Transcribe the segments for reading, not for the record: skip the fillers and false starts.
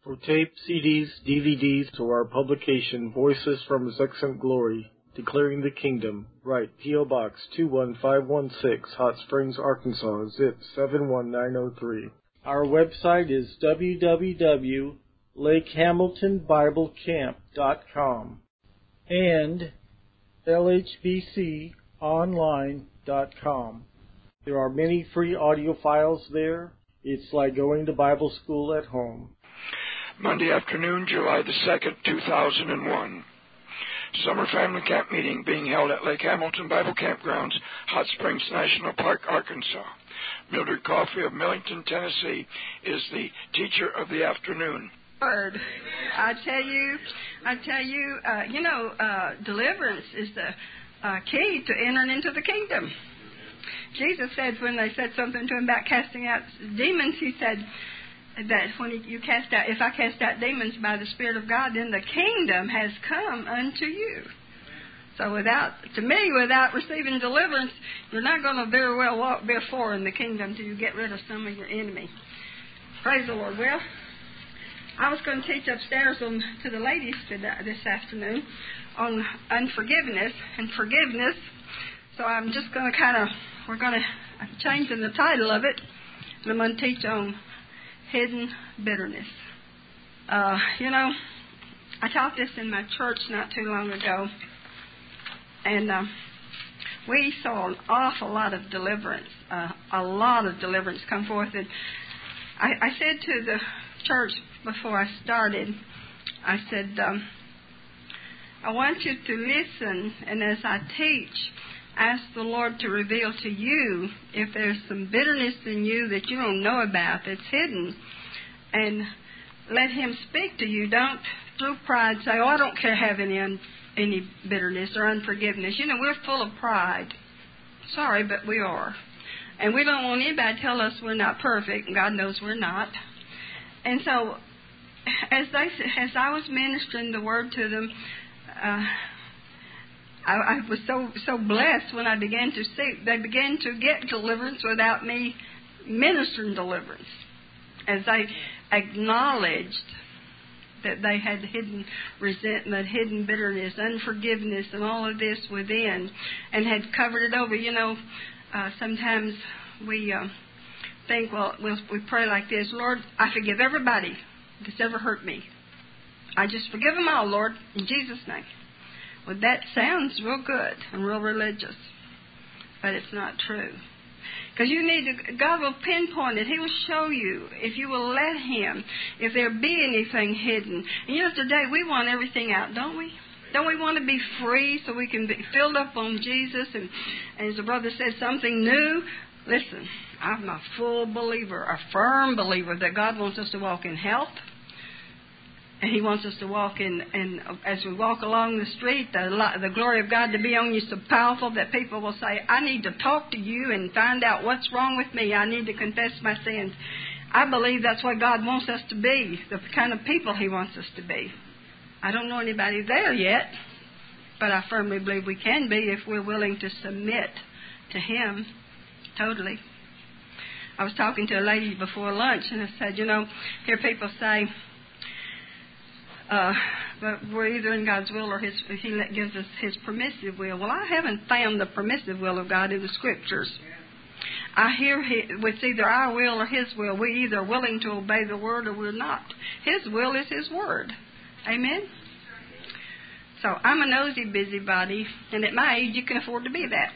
For tape, CDs, DVDs, or our publication, Voices from His Excellent Glory, Declaring the Kingdom, write P.O. Box 21516, Hot Springs, Arkansas, zip 71903. Our website is www.lakehamiltonbiblecamp.com and lhbconline.com. There are many free audio files there. It's like going to Bible school at home. Monday afternoon, July the 2nd, 2001. Summer Family Camp meeting being held at Lake Hamilton Bible Campgrounds, Hot Springs National Park, Arkansas. Mildred Coffey of Millington, Tennessee, is the teacher of the afternoon. Word. I tell you, deliverance is the key to entering into the kingdom. Jesus said when they said something to him about casting out demons, he said that when if I cast out demons by the Spirit of God, then the kingdom has come unto you. So without receiving deliverance, you're not going to very well walk before in the kingdom till you get rid of some of your enemy. Praise the Lord. Well, I was going to teach upstairs to the ladies this afternoon on unforgiveness and forgiveness. So I'm just going to I'm changing the title of it, and I'm going to teach on hidden bitterness. I taught this in my church not too long ago, and we saw an awful lot of deliverance, come forth. And I said to the church before I started, I said, I want you to listen, and as I teach, ask the Lord to reveal to you if there's some bitterness in you that you don't know about that's hidden, and let Him speak to you. Don't, through pride, say, I don't care have any bitterness or unforgiveness. We're full of pride. Sorry, but we are. And we don't want anybody to tell us we're not perfect, and God knows we're not. And so, as I was ministering the word to them, I was so blessed when I began to see they began to get deliverance without me ministering deliverance, as they acknowledged that they had hidden resentment, hidden bitterness, unforgiveness, and all of this within, and had covered it over. Sometimes we think, we pray like this: Lord, I forgive everybody that's ever hurt me. I just forgive them all, Lord, in Jesus' name. Well, that sounds real good and real religious, but it's not true. Because God will pinpoint it. He will show you if you will let Him, if there be anything hidden. And today we want everything out, don't we? Don't we want to be free so we can be filled up on Jesus? And as the brother said, something new. Listen, I'm a full believer, a firm believer that God wants us to walk in health. And He wants us to walk as we walk along the street, the glory of God to be on you so powerful that people will say, I need to talk to you and find out what's wrong with me. I need to confess my sins. I believe that's what God wants us to be, the kind of people He wants us to be. I don't know anybody there yet, but I firmly believe we can be if we're willing to submit to Him totally. I was talking to a lady before lunch, and I said, hear people say, but we're either in God's will or He gives us His permissive will. Well, I haven't found the permissive will of God in the Scriptures. I hear it's either our will or His will. We're either willing to obey the Word or we're not. His will is His Word. Amen? So I'm a nosy busybody, and at my age you can afford to be that.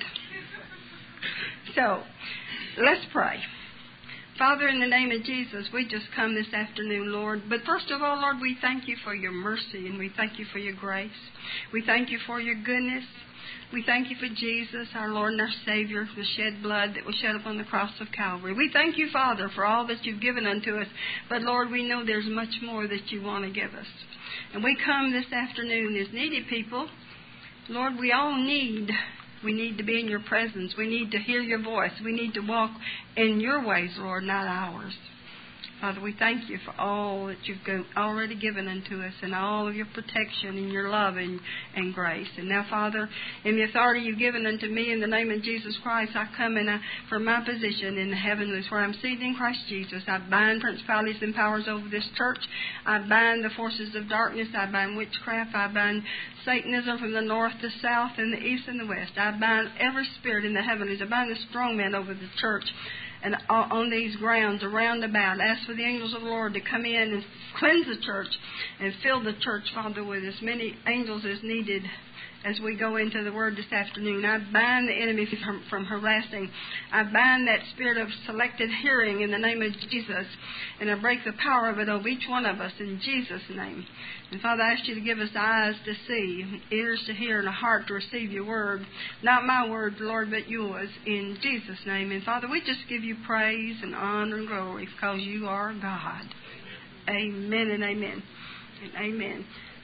So let's pray. Father, in the name of Jesus, we just come this afternoon, Lord. But first of all, Lord, we thank you for your mercy and we thank you for your grace. We thank you for your goodness. We thank you for Jesus, our Lord and our Savior, the shed blood that was shed upon the cross of Calvary. We thank you, Father, for all that you've given unto us. But, Lord, we know there's much more that you want to give us. And we come this afternoon as needy people. Lord, we all need to be in your presence. We need to hear your voice. We need to walk in your ways, Lord, not ours. Father, we thank you for all that you've already given unto us and all of your protection and your love and grace. And now, Father, in the authority you've given unto me in the name of Jesus Christ, I come from my position in the heavenlies where I'm seated in Christ Jesus. I bind principalities and powers over this church. I bind the forces of darkness. I bind witchcraft. I bind Satanism from the north to south and the east and the west. I bind every spirit in the heavenlies. I bind the strong man over the church. And on these grounds around about, ask for the angels of the Lord to come in and cleanse the church and fill the church, Father, with as many angels as needed as we go into the Word this afternoon. I bind the enemy from harassing. I bind that spirit of selected hearing in the name of Jesus, and I break the power of it over each one of us in Jesus' name. And Father, I ask you to give us eyes to see, ears to hear, and a heart to receive your word. Not my word, Lord, but yours, in Jesus' name. And Father, we just give you praise and honor and glory because you are God. Amen and amen and amen.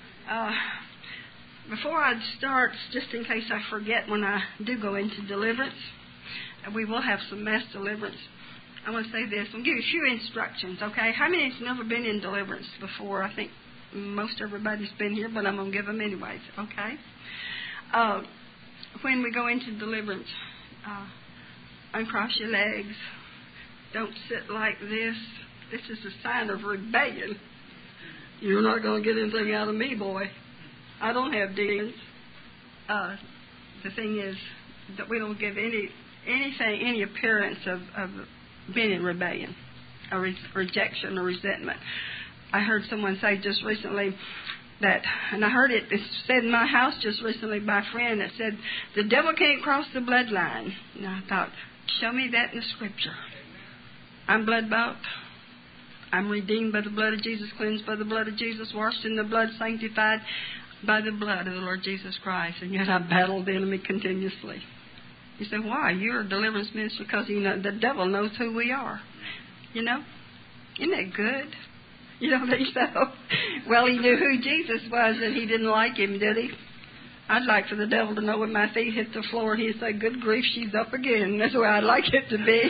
Before I start, just in case I forget when I do go into deliverance, we will have some mass deliverance. I want to say this. I'm going to give you a few instructions, okay? How many has never been in deliverance before? I think most everybody's been here, but I'm going to give them anyways, okay? When we go into deliverance, uncross your legs. Don't sit like this. This is a sign of rebellion. You're not going to get anything out of me, boy. I don't have demons. The thing is that we don't give any appearance of being in rebellion, or rejection, or resentment. I heard someone say just recently that, and I heard it said in my house just recently by a friend that said, the devil can't cross the bloodline. And I thought, show me that in the Scripture. I'm blood-bought. I'm redeemed by the blood of Jesus, cleansed by the blood of Jesus, washed in the blood, sanctified by the blood of the Lord Jesus Christ. And yet I battle the enemy continuously. You say, why? You're a deliverance minister because the devil knows who we are. You know? Isn't that good? You don't think so? Well, he knew who Jesus was, and he didn't like him, did he? I'd like for the devil to know when my feet hit the floor, he'd say, good grief, she's up again. That's the way I'd like it to be.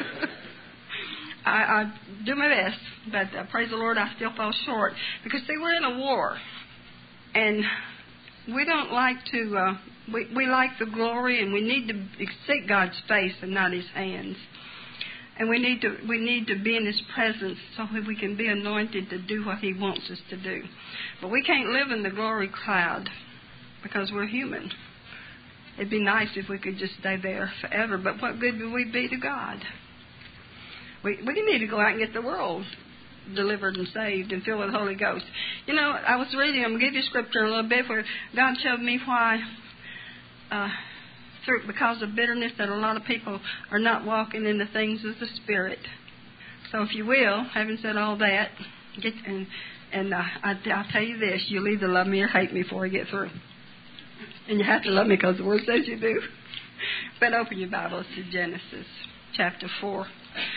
I do my best, but praise the Lord, I still fall short. Because, see, we're in a war, and we don't like to, we like the glory, and we need to seek God's face and not His hands. And we need to be in His presence so that we can be anointed to do what He wants us to do. But we can't live in the glory cloud because we're human. It'd be nice if we could just stay there forever, but what good would we be to God? We need to go out and get the world delivered and saved and filled with the Holy Ghost. You know, I was reading, I'm going to give you scripture a little bit where God showed me why, because of bitterness, that a lot of people are not walking in the things of the Spirit. So if you will, having said all that, I'll tell you this, you'll either love me or hate me before I get through. And you have to love me because the Word says you do. But open your Bibles to Genesis chapter 4.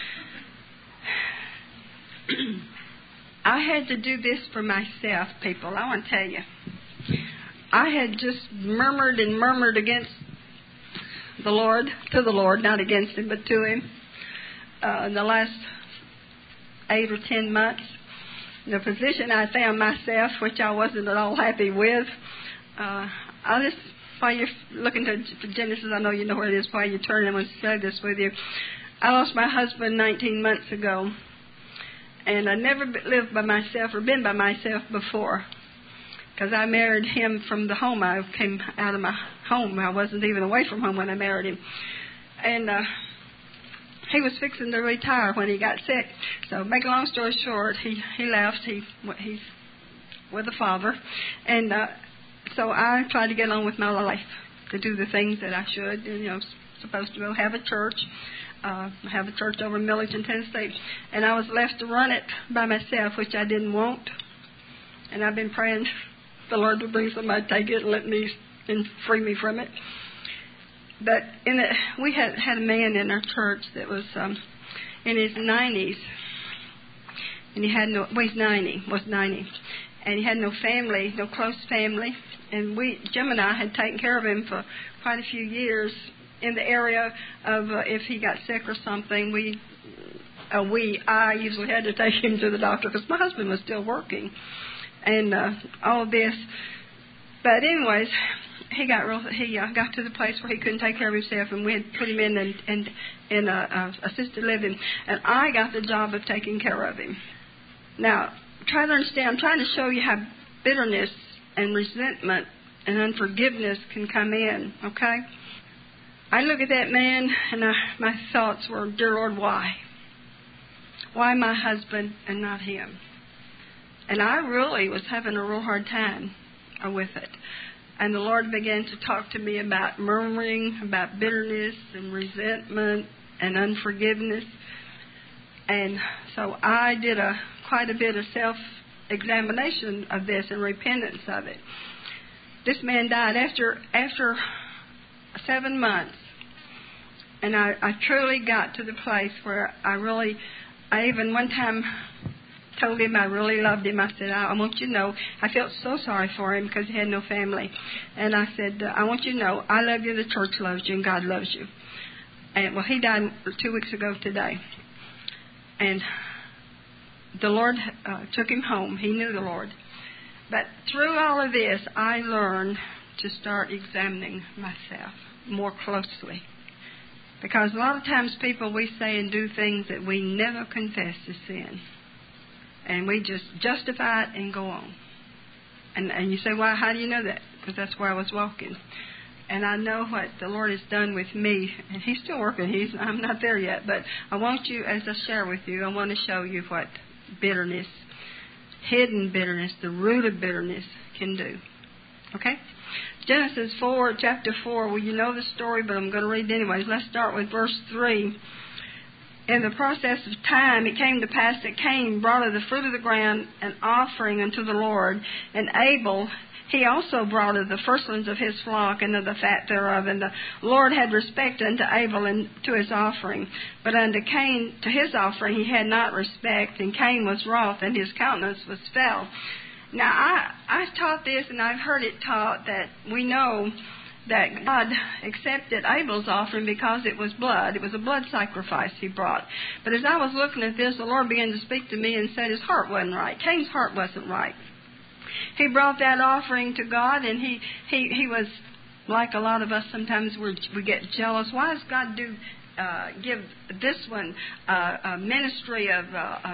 I had to do this for myself, people. I want to tell you. I had just murmured and murmured against the Lord, to the Lord, not against Him, but to Him, in the last 8 or 10 months. The position I found myself, which I wasn't at all happy with, I'll just, while you're looking to Genesis, I know you know where it is, while you're turning, I'm going to share this with you. I lost my husband 19 months ago, and I never lived by myself or been by myself before, because I married him from the home. I came out of my home. I wasn't even away from home when I married him. And he was fixing to retire when he got sick. So, make a long story short, he left. He's with a father. And so I tried to get on with my life, to do the things that I should. Supposed to go have a church. Have a church over in Millington, Tennessee. And I was left to run it by myself, which I didn't want. And I've been praying the Lord to bring somebody to take it and let me and free me from it. But we had a man in our church that was in his 90s. And he had he's 90, was 90. And he had no family, no close family. And Jim and I had taken care of him for quite a few years in the area of if he got sick or something, we I usually had to take him to the doctor because my husband was still working, and all of this. But anyways, he got to the place where he couldn't take care of himself, and we had put him in assisted living, and I got the job of taking care of him. Now, try to understand. I'm trying to show you how bitterness and resentment and unforgiveness can come in. Okay. I look at that man, and my thoughts were, dear Lord, why? Why my husband and not him? And I really was having a real hard time with it. And the Lord began to talk to me about murmuring, about bitterness and resentment and unforgiveness. And so I did quite a bit of self-examination of this and repentance of it. This man died after 7 months, and I truly got to the place where I even one time told him I really loved him. I said, I want you to know, I felt so sorry for him because he had no family. And I said, I want you to know, I love you, the church loves you, and God loves you. And well, he died 2 weeks ago today. And the Lord took him home. He knew the Lord. But through all of this, I learned to start examining myself more closely. Because a lot of times people, we say and do things that we never confess as sin. And we just justify it and go on. And you say, well, how do you know that? Because that's where I was walking. And I know what the Lord has done with me. And He's still working. I'm not there yet. But I want you, as I share with you, I want to show you what bitterness, hidden bitterness, the root of bitterness can do. Okay? Genesis 4, chapter 4. Well, you know the story, but I'm going to read it anyways. Let's start with verse 3. In the process of time, it came to pass that Cain brought of the fruit of the ground an offering unto the Lord, and Abel, he also brought of the firstlings of his flock and of the fat thereof. And the Lord had respect unto Abel and to his offering. But unto Cain, to his offering, he had not respect, and Cain was wroth, and his countenance was fell. Now, I've taught this, and I've heard it taught that we know that God accepted Abel's offering because it was blood. It was a blood sacrifice he brought. But as I was looking at this, the Lord began to speak to me and said his heart wasn't right. Cain's heart wasn't right. He brought that offering to God, and he was like a lot of us. Sometimes we get jealous. Why does God give this one a ministry of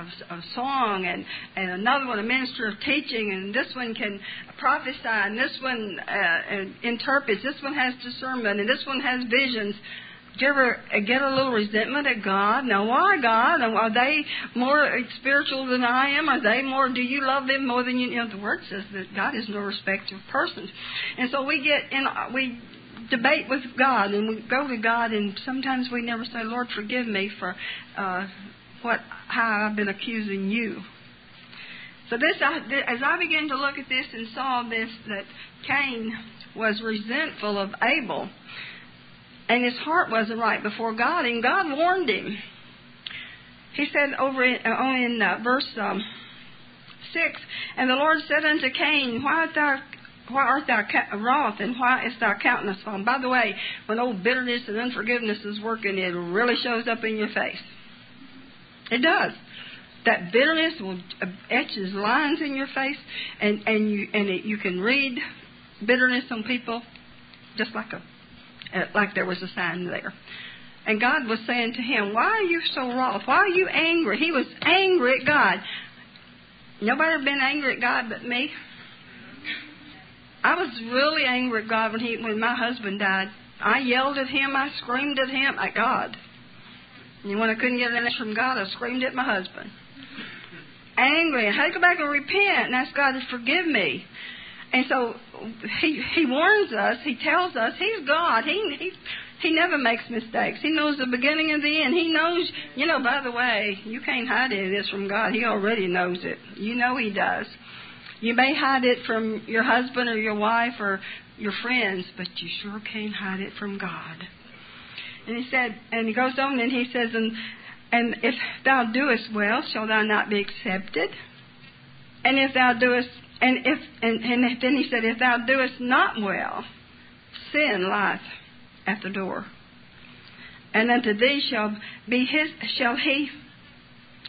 song, and another one a ministry of teaching, and this one can prophesy, and this one interprets, this one has discernment, and this one has visions? Do you ever get a little resentment at God? Now, why God? Are they more spiritual than I am? Are they more? Do you love them more than you? You know, the Word says that God is no respecter of persons, and so we debate with God, and we go to God, and sometimes we never say, Lord, forgive me for how I've been accusing you. So as I began to look at this and saw this, that Cain was resentful of Abel, and his heart wasn't right before God, and God warned him. He said over in verse 6, and the Lord said unto Cain, why art thou wroth, and why is thy countenance fallen? By the way, when old bitterness and unforgiveness is working, it really shows up in your face. It does. That bitterness will etches lines in your face, and you can read bitterness on people just like there was a sign there. And God was saying to him, why are you so wroth? Why are you angry? He was angry at God. Nobody ever been angry at God but me. I was really angry at God when my husband died. I yelled at him. I screamed at him, at God. And when I couldn't get an answer from God, I screamed at my husband. Angry. I had to go back and repent and ask God to forgive me. And so he warns us. He tells us He's God. He never makes mistakes. He knows the beginning and the end. He knows, by the way, you can't hide any of this from God. He already knows it. You know He does. You may hide it from your husband or your wife or your friends, but you sure can't hide it from God. And he said, and he goes on and he says, and if thou doest well, shall thou not be accepted? And if thou doest, and then he said, if thou doest not well, sin lieth at the door. And unto thee shall he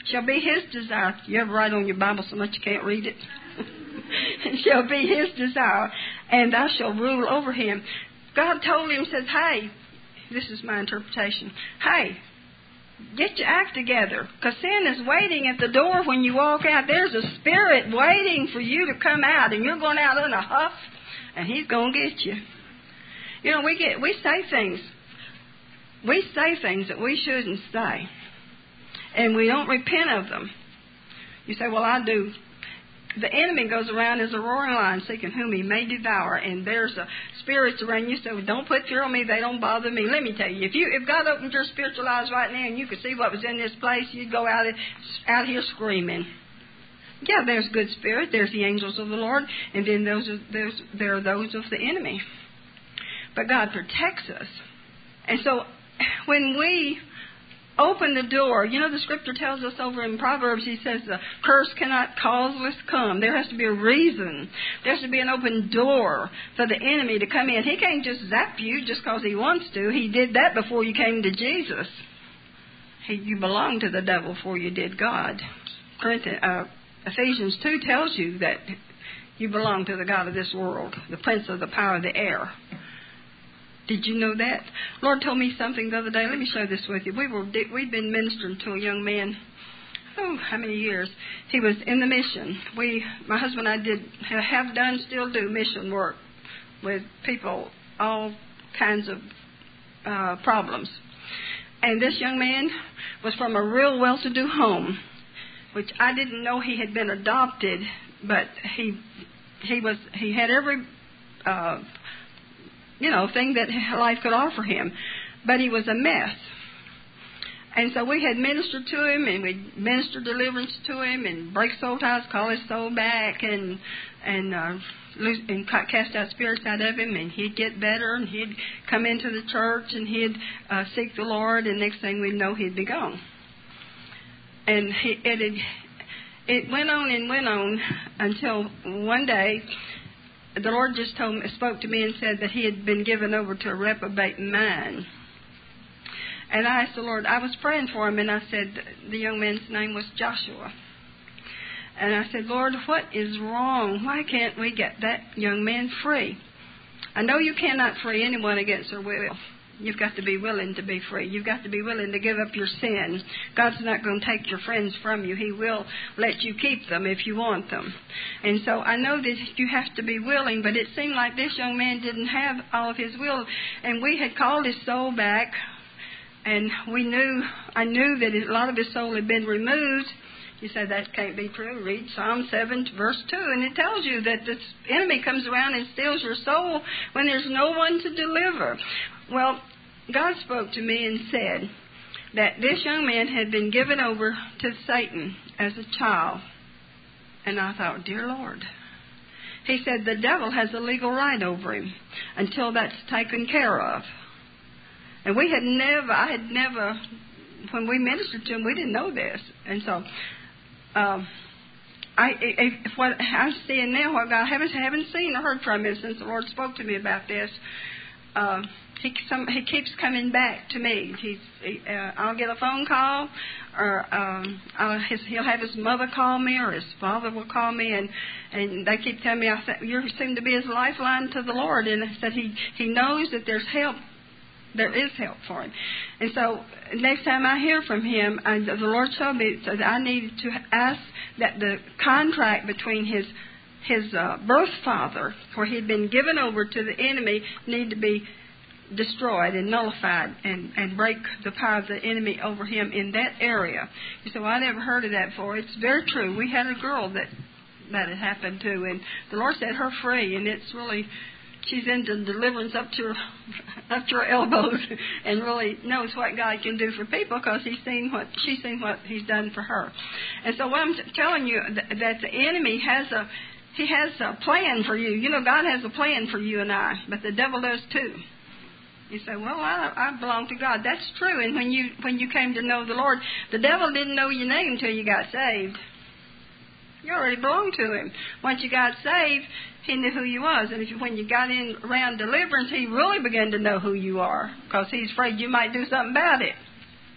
shall be his desire. You ever write on your Bible so much you can't read it? Shall be his desire, and thou shalt rule over him. God told him, says, hey, this is my interpretation, hey, get your act together, because sin is waiting at the door when you walk out. There's a spirit waiting for you to come out, and you're going out in a huff, and he's going to get you. You know, we say things. We say things that we shouldn't say, and we don't repent of them. You say, well, I do. The enemy goes around as a roaring lion, seeking whom he may devour, and there's spirits around you. So don't put fear on me; they don't bother me. Let me tell you, if God opened your spiritual eyes right now and you could see what was in this place, you'd go out here screaming. Yeah, there's good spirit. There's the angels of the Lord, and then there are those of the enemy. But God protects us, and so when we open the door, you know, the scripture tells us over in Proverbs, he says the curse cannot causeless come. There has to be a reason. There has to be an open door for the enemy to come in. He can't just zap you just because he wants to. He did that before you came to Jesus. You belonged to the devil before you did God. Ephesians 2 tells you that you belong to the god of this world, the prince of the power of the air. Did you know that? Lord told me something the other day. Let me share this with you. We'd been ministering to a young man, how many years? He was in the mission. My husband and I have done, still do mission work with people, all kinds of problems. And this young man was from a real well-to-do home, which I didn't know he had been adopted, but he had every thing that life could offer him. But he was a mess. And so we had ministered to him, and we ministered deliverance to him, and break soul ties, call his soul back, and cast out spirits out of him, and he'd get better, and he'd come into the church, and he'd seek the Lord, and next thing we'd know, he'd be gone. And it went on and went on until one day, the Lord just spoke to me and said that he had been given over to a reprobate mind. And I asked the Lord, I was praying for him, and I said, the young man's name was Joshua. And I said, Lord, what is wrong? Why can't we get that young man free? I know you cannot free anyone against their will. You've got to be willing to be free. You've got to be willing to give up your sin. God's not going to take your friends from you. He will let you keep them if you want them. And so I know that you have to be willing, but it seemed like this young man didn't have all of his will. And we had called his soul back, and I knew that a lot of his soul had been removed. You say that can't be true. Read Psalm 7, verse 2, and it tells you that the enemy comes around and steals your soul when there's no one to deliver. Well, God spoke to me and said that this young man had been given over to Satan as a child. And I thought, dear Lord. He said the devil has a legal right over him until that's taken care of. And I had never, when we ministered to him, we didn't know this. And so, what I'm seeing now, what I haven't seen or heard from him since the Lord spoke to me about this. He keeps coming back to me. I'll get a phone call, or he'll have his mother call me, or his father will call me, and they keep telling me, you seem to be his lifeline to the Lord. And I said he knows that there's help. There is help for him. And so next time I hear from him, the Lord showed me that I needed to ask that the contract between his birth father, where he'd been given over to the enemy, need to be destroyed and nullified and break the power of the enemy over him in that area. You say, well, I never heard of that before. It's very true. We had a girl that it happened to, and the Lord set her free, and it's really, she's into deliverance up to her elbows and really knows what God can do for people because she's seen what he's done for her. And so what I'm telling you, that the enemy has a plan for you. You know, God has a plan for you and I, but the devil does too. You say, well, I belong to God. That's true. And when you came to know the Lord, the devil didn't know your name until you got saved. You already belonged to him. Once you got saved, he knew who you was. And when you got in around deliverance, he really began to know who you are because he's afraid you might do something about it.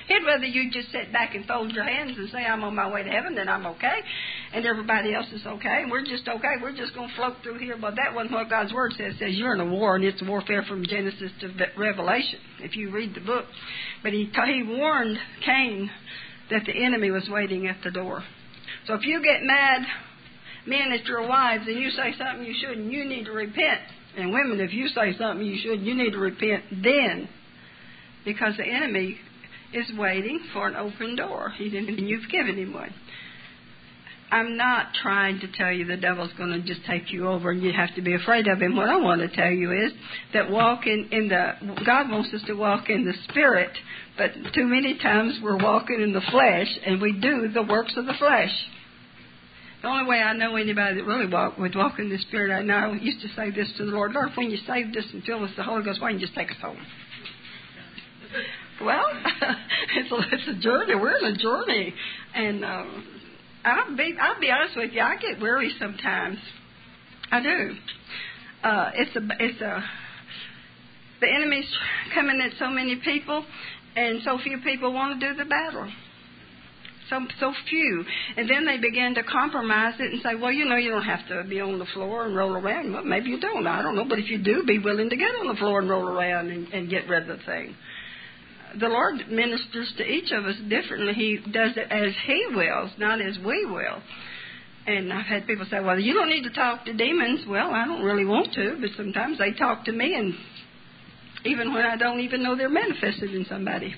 He'd rather you just sit back and fold your hands and say, I'm on my way to heaven, then I'm okay, and everybody else is okay, and we're just okay. We're just going to float through here. But that wasn't what God's Word says. It says you're in a war, and it's warfare from Genesis to Revelation, if you read the book. But he warned Cain that the enemy was waiting at the door. So if you get mad, men, at your wives, and you say something you shouldn't, you need to repent. And women, if you say something you shouldn't, you need to repent then. Because the enemy is waiting for an open door. And you've given him one. I'm not trying to tell you the devil's going to just take you over and you have to be afraid of him. What I want to tell you is that God wants us to walk in the Spirit, but too many times we're walking in the flesh, and we do the works of the flesh. The only way I know anybody that really would walk in the Spirit, I used to say this to the Lord, Lord, when you saved us and filled us with the Holy Ghost, why don't you just take us home? Well, it's a journey. We're in a journey. And I'll be honest with you, I get weary sometimes. I do. The enemy's coming at so many people, and so few people want to do the battle. So few. And then they begin to compromise it and say, well, you don't have to be on the floor and roll around. Well, maybe you don't. I don't know. But if you do, be willing to get on the floor and roll around and get rid of the thing. The Lord ministers to each of us differently. He does it as He wills, not as we will. And I've had people say, well, you don't need to talk to demons. Well, I don't really want to, but sometimes they talk to me, and even when I don't even know they're manifested in somebody.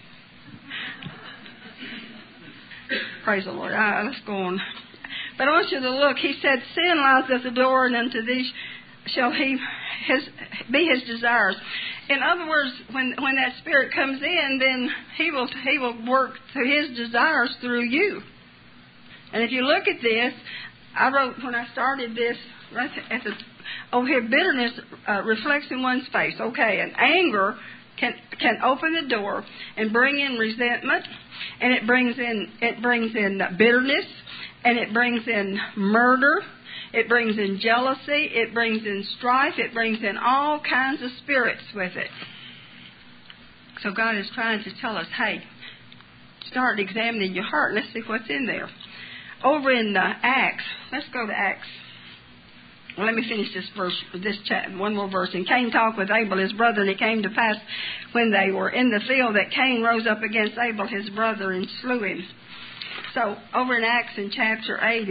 Praise the Lord. Let's go on. But I want you to look. He said, sin lies at the door, and unto thee shall be his desires. In other words, when that spirit comes in, then he will work through his desires through you. And if you look at this, I wrote when I started this right at the over here, bitterness reflects in one's face. Okay, and anger can open the door and bring in resentment, and it brings in bitterness, and it brings in murder. It brings in jealousy. It brings in strife. It brings in all kinds of spirits with it. So God is trying to tell us, hey, start examining your heart. Let's see what's in there. Over in Acts, let's go to Acts. Well, let me finish this verse, one more verse. And Cain talked with Abel, his brother, and it came to pass when they were in the field that Cain rose up against Abel, his brother, and slew him. So over in Acts in chapter 8,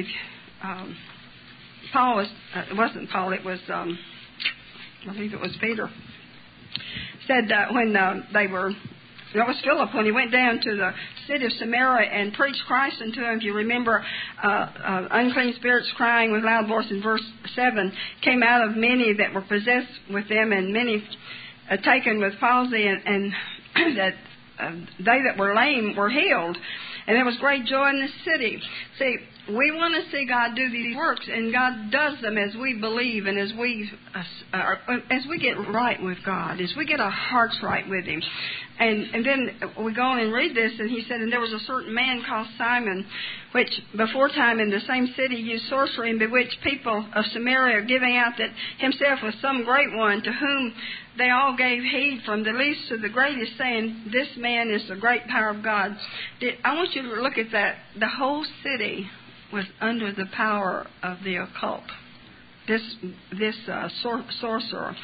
it wasn't Paul, it was, I believe it was Peter, said when it was Philip, when he went down to the city of Samaria and preached Christ unto him. If you remember, unclean spirits crying with loud voice in verse 7 came out of many that were possessed with them, and many taken with palsy, and that they that were lame were healed. And there was great joy in the city. See, we want to see God do these works, and God does them as we believe and as we get right with God, as we get our hearts right with Him. And then we go on and read this, and he said, and there was a certain man called Simon, which before time in the same city used sorcery and bewitched people of Samaria, giving out that himself was some great one, to whom they all gave heed from the least to the greatest, saying, this man is the great power of God. I want you to look at that. The whole city was under the power of the occult. This sorcerer,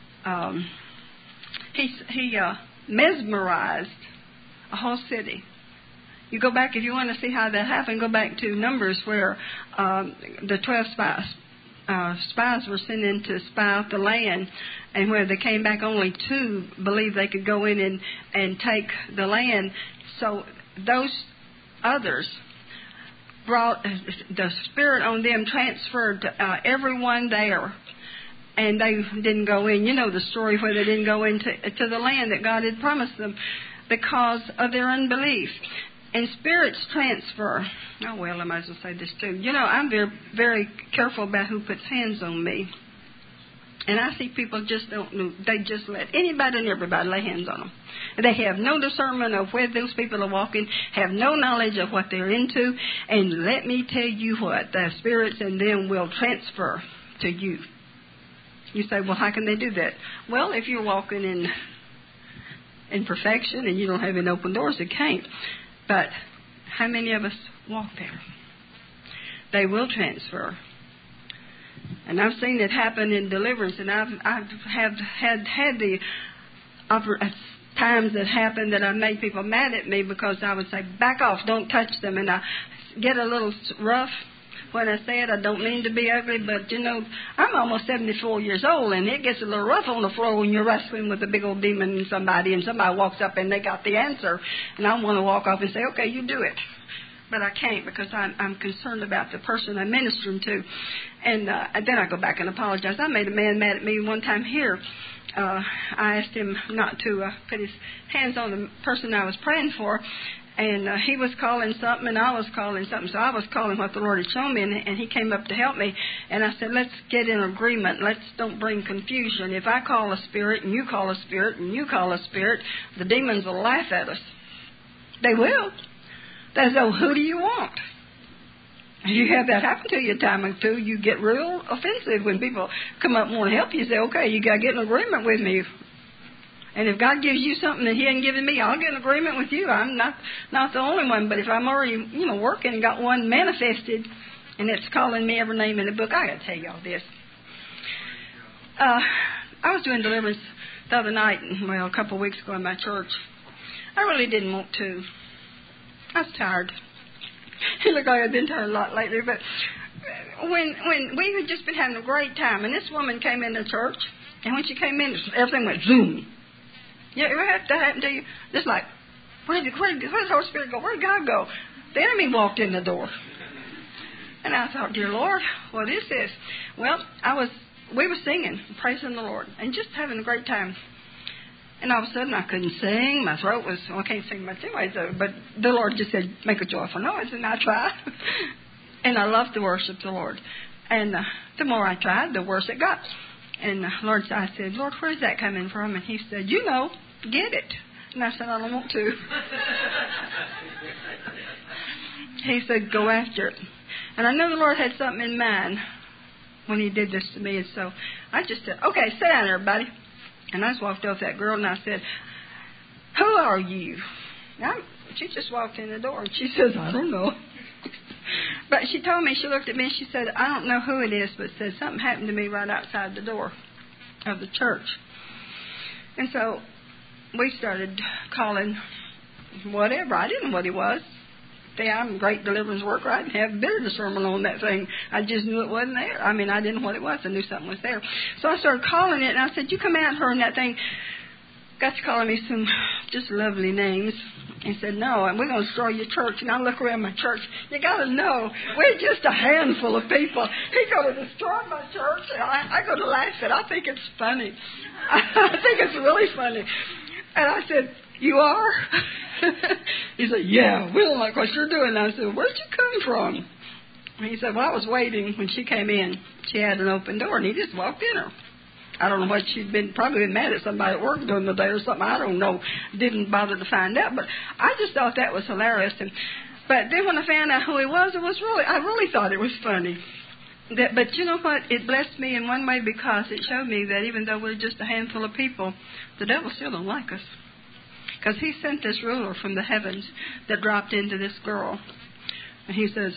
he mesmerized a whole city. You go back, if you want to see how that happened, go back to Numbers, where the 12 spies were sent in to spy out the land, and where they came back, only 2 believed they could go in and take the land. So those others brought the spirit on them, transferred to everyone there, and they didn't go in. You know the story where they didn't go into the land that God had promised them because of their unbelief. And spirits transfer. Oh, well, I might as well say this too. You know, I'm very, very careful about who puts hands on me. And I see people just don't know. They just let anybody and everybody lay hands on them. They have no discernment of where those people are walking, have no knowledge of what they're into. And let me tell you what, the spirits in them will transfer to you. You say, well, how can they do that? Well, if you're walking in in perfection and you don't have any open doors, it can't. But how many of us walk there? They will transfer. And I've seen it happen in deliverance, and I've had the times that happened that I made people mad at me because I would say, back off, don't touch them. And I get a little rough when I say it. I don't mean to be ugly, but, you know, I'm almost 74 years old, and it gets a little rough on the floor when you're wrestling with a big old demon and somebody walks up and they got the answer. And I want to walk off and say, okay, you do it. But I can't because I'm concerned about the person I'm ministering to. And then I go back and apologize. I made a man mad at me one time here. I asked him not to put his hands on the person I was praying for. And he was calling something and I was calling something. So I was calling what the Lord had shown me, and he came up to help me. And I said, let's get in agreement. Let's don't bring confusion. If I call a spirit and you call a spirit and you call a spirit, the demons will laugh at us. They will. They say, who do you want? If you have that happen to you a time or two, you get real offensive when people come up and want to help you. You say, okay, you got to get in agreement with me. And if God gives you something that He ain't given me, I'll get in agreement with you. I'm not the only one. But if I'm already, working and got one manifested, and it's calling me every name in the book, I got to tell y'all this. I was doing deliverance the other night, a couple of weeks ago in my church. I really didn't want to. I was tired. It looked like I'd been tired a lot lately, but when we had just been having a great time, and this woman came into church, and when she came in, everything went zoom. You ever had that happen to you? Just like, where did the Holy Spirit go? Where did God go? The enemy walked in the door. And I thought, dear Lord, what is this? Well, we were singing, praising the Lord, and just having a great time. And all of a sudden, I couldn't sing. My throat was, I can't sing much anyway. But the Lord just said, make a joyful noise. And I tried. And I loved to worship the Lord. And the more I tried, the worse it got. And I said, Lord, where's that coming from? And He said, get it. And I said, I don't want to. He said, go after it. And I know the Lord had something in mind when He did this to me. And so I just said, okay, sit down, everybody. And I just walked over to that girl and I said, who are you? Now, she just walked in the door and she says, I don't know. But she told me, she looked at me and she said, I don't know who it is, but said something happened to me right outside the door of the church. And so we started calling whatever. I didn't know what he was. I'm a great deliverance worker. I didn't have a bit of discernment on that thing. I just knew it wasn't there. I mean, I didn't know what it was. I knew something was there. So I started calling it, and I said, you come out her and that thing. Got to calling me some just lovely names. He said, no, and we're going to destroy your church. And I look around my church. You got to know, we're just a handful of people. He's going to destroy my church. And I go to laugh at it. I think it's funny. I think it's really funny. And I said, you are? He said, yeah, we don't like what you're doing. I said, where'd you come from? And he said, well, I was waiting when she came in. She had an open door, and he just walked in her. I don't know what probably been mad at somebody at work during the day or something. I don't know. Didn't bother to find out. But I just thought that was hilarious. But then when I found out who he was, I really thought it was funny. But you know what? It blessed me in one way because it showed me that even though we're just a handful of people, the devil still don't like us. Because he sent this ruler from the heavens that dropped into this girl. And he says,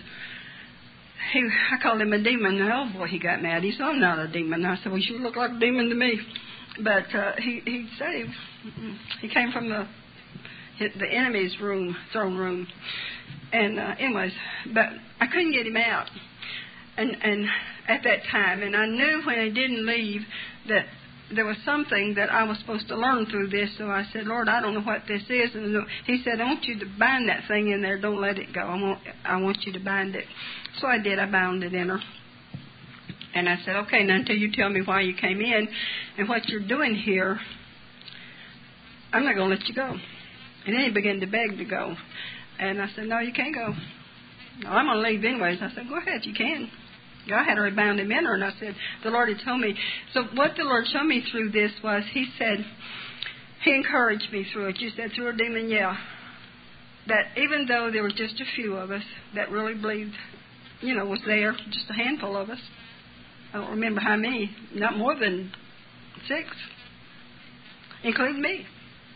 I called him a demon. And oh boy, he got mad. He said, I'm not a demon. I said, well, you look like a demon to me. But he said he came from the enemy's throne room. And anyways, but I couldn't get him out. And at that time, and I knew when I didn't leave that there was something that I was supposed to learn through this. So I said, Lord, I don't know what this is. And he said, I want you to bind that thing in there. Don't let it go. I want you to bind it. So I did. I bound it in her. And I said, okay, now until you tell me why you came in and what you're doing here, I'm not going to let you go. And then he began to beg to go. And I said, no, you can't go. No, I'm going to leave anyways. I said, go ahead, you can. I had already bound him in her, and I said, the Lord had told me. So what the Lord showed me through this was, He said, He encouraged me through it. You said, through a demon, yeah. That even though there were just a few of us that really believed, was there, just a handful of us. I don't remember how many, not more than 6, including me.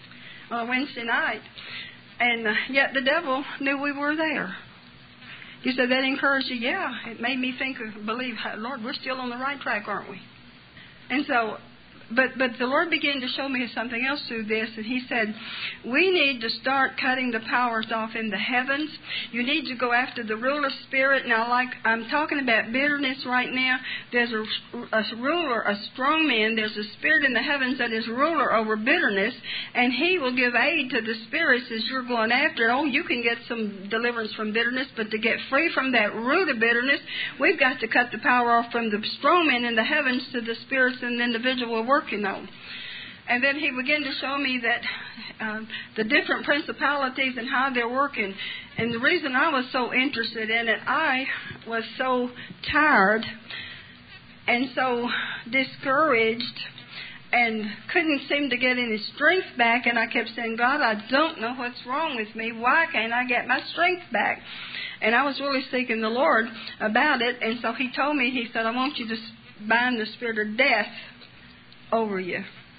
on a Wednesday night. And yet the devil knew we were there. You said that encouraged you? Yeah. It made me believe, Lord, we're still on the right track, aren't we? And so, but the Lord began to show me something else through this, and He said, we need to start cutting the powers off in the heavens. You need to go after the ruler spirit. Now, like I'm talking about bitterness right now, there's a ruler, a strong man. There's a spirit in the heavens that is ruler over bitterness, and he will give aid to the spirits as you're going after it. Oh, you can get some deliverance from bitterness, but to get free from that root of bitterness, we've got to cut the power off from the strong man in the heavens to the spirits in the individual we're working on. And then he began to show me that the different principalities and how they're working. And the reason I was so interested in it, I was so tired and so discouraged and couldn't seem to get any strength back. And I kept saying, God, I don't know what's wrong with me. Why can't I get my strength back? And I was really seeking the Lord about it. And so he told me, he said, I want you to bind the spirit of death over you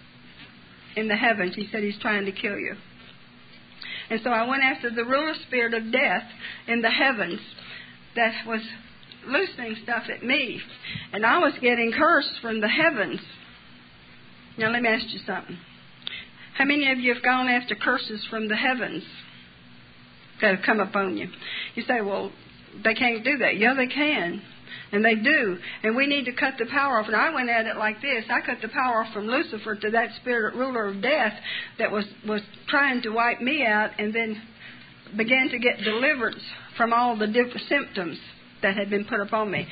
in the heavens. He said he's trying to kill you. And so I went after the ruler spirit of death in the heavens that was loosening stuff at me. And I was getting cursed from the heavens. Now let me ask you something. How many of you have gone after curses from the heavens that have come upon you? You say, well, they can't do that. Yeah, they can. And they do. And we need to cut the power off. And I went at it like this. I cut the power off from Lucifer to that spirit ruler of death that was trying to wipe me out, and then began to get deliverance from all the different symptoms that had been put upon me.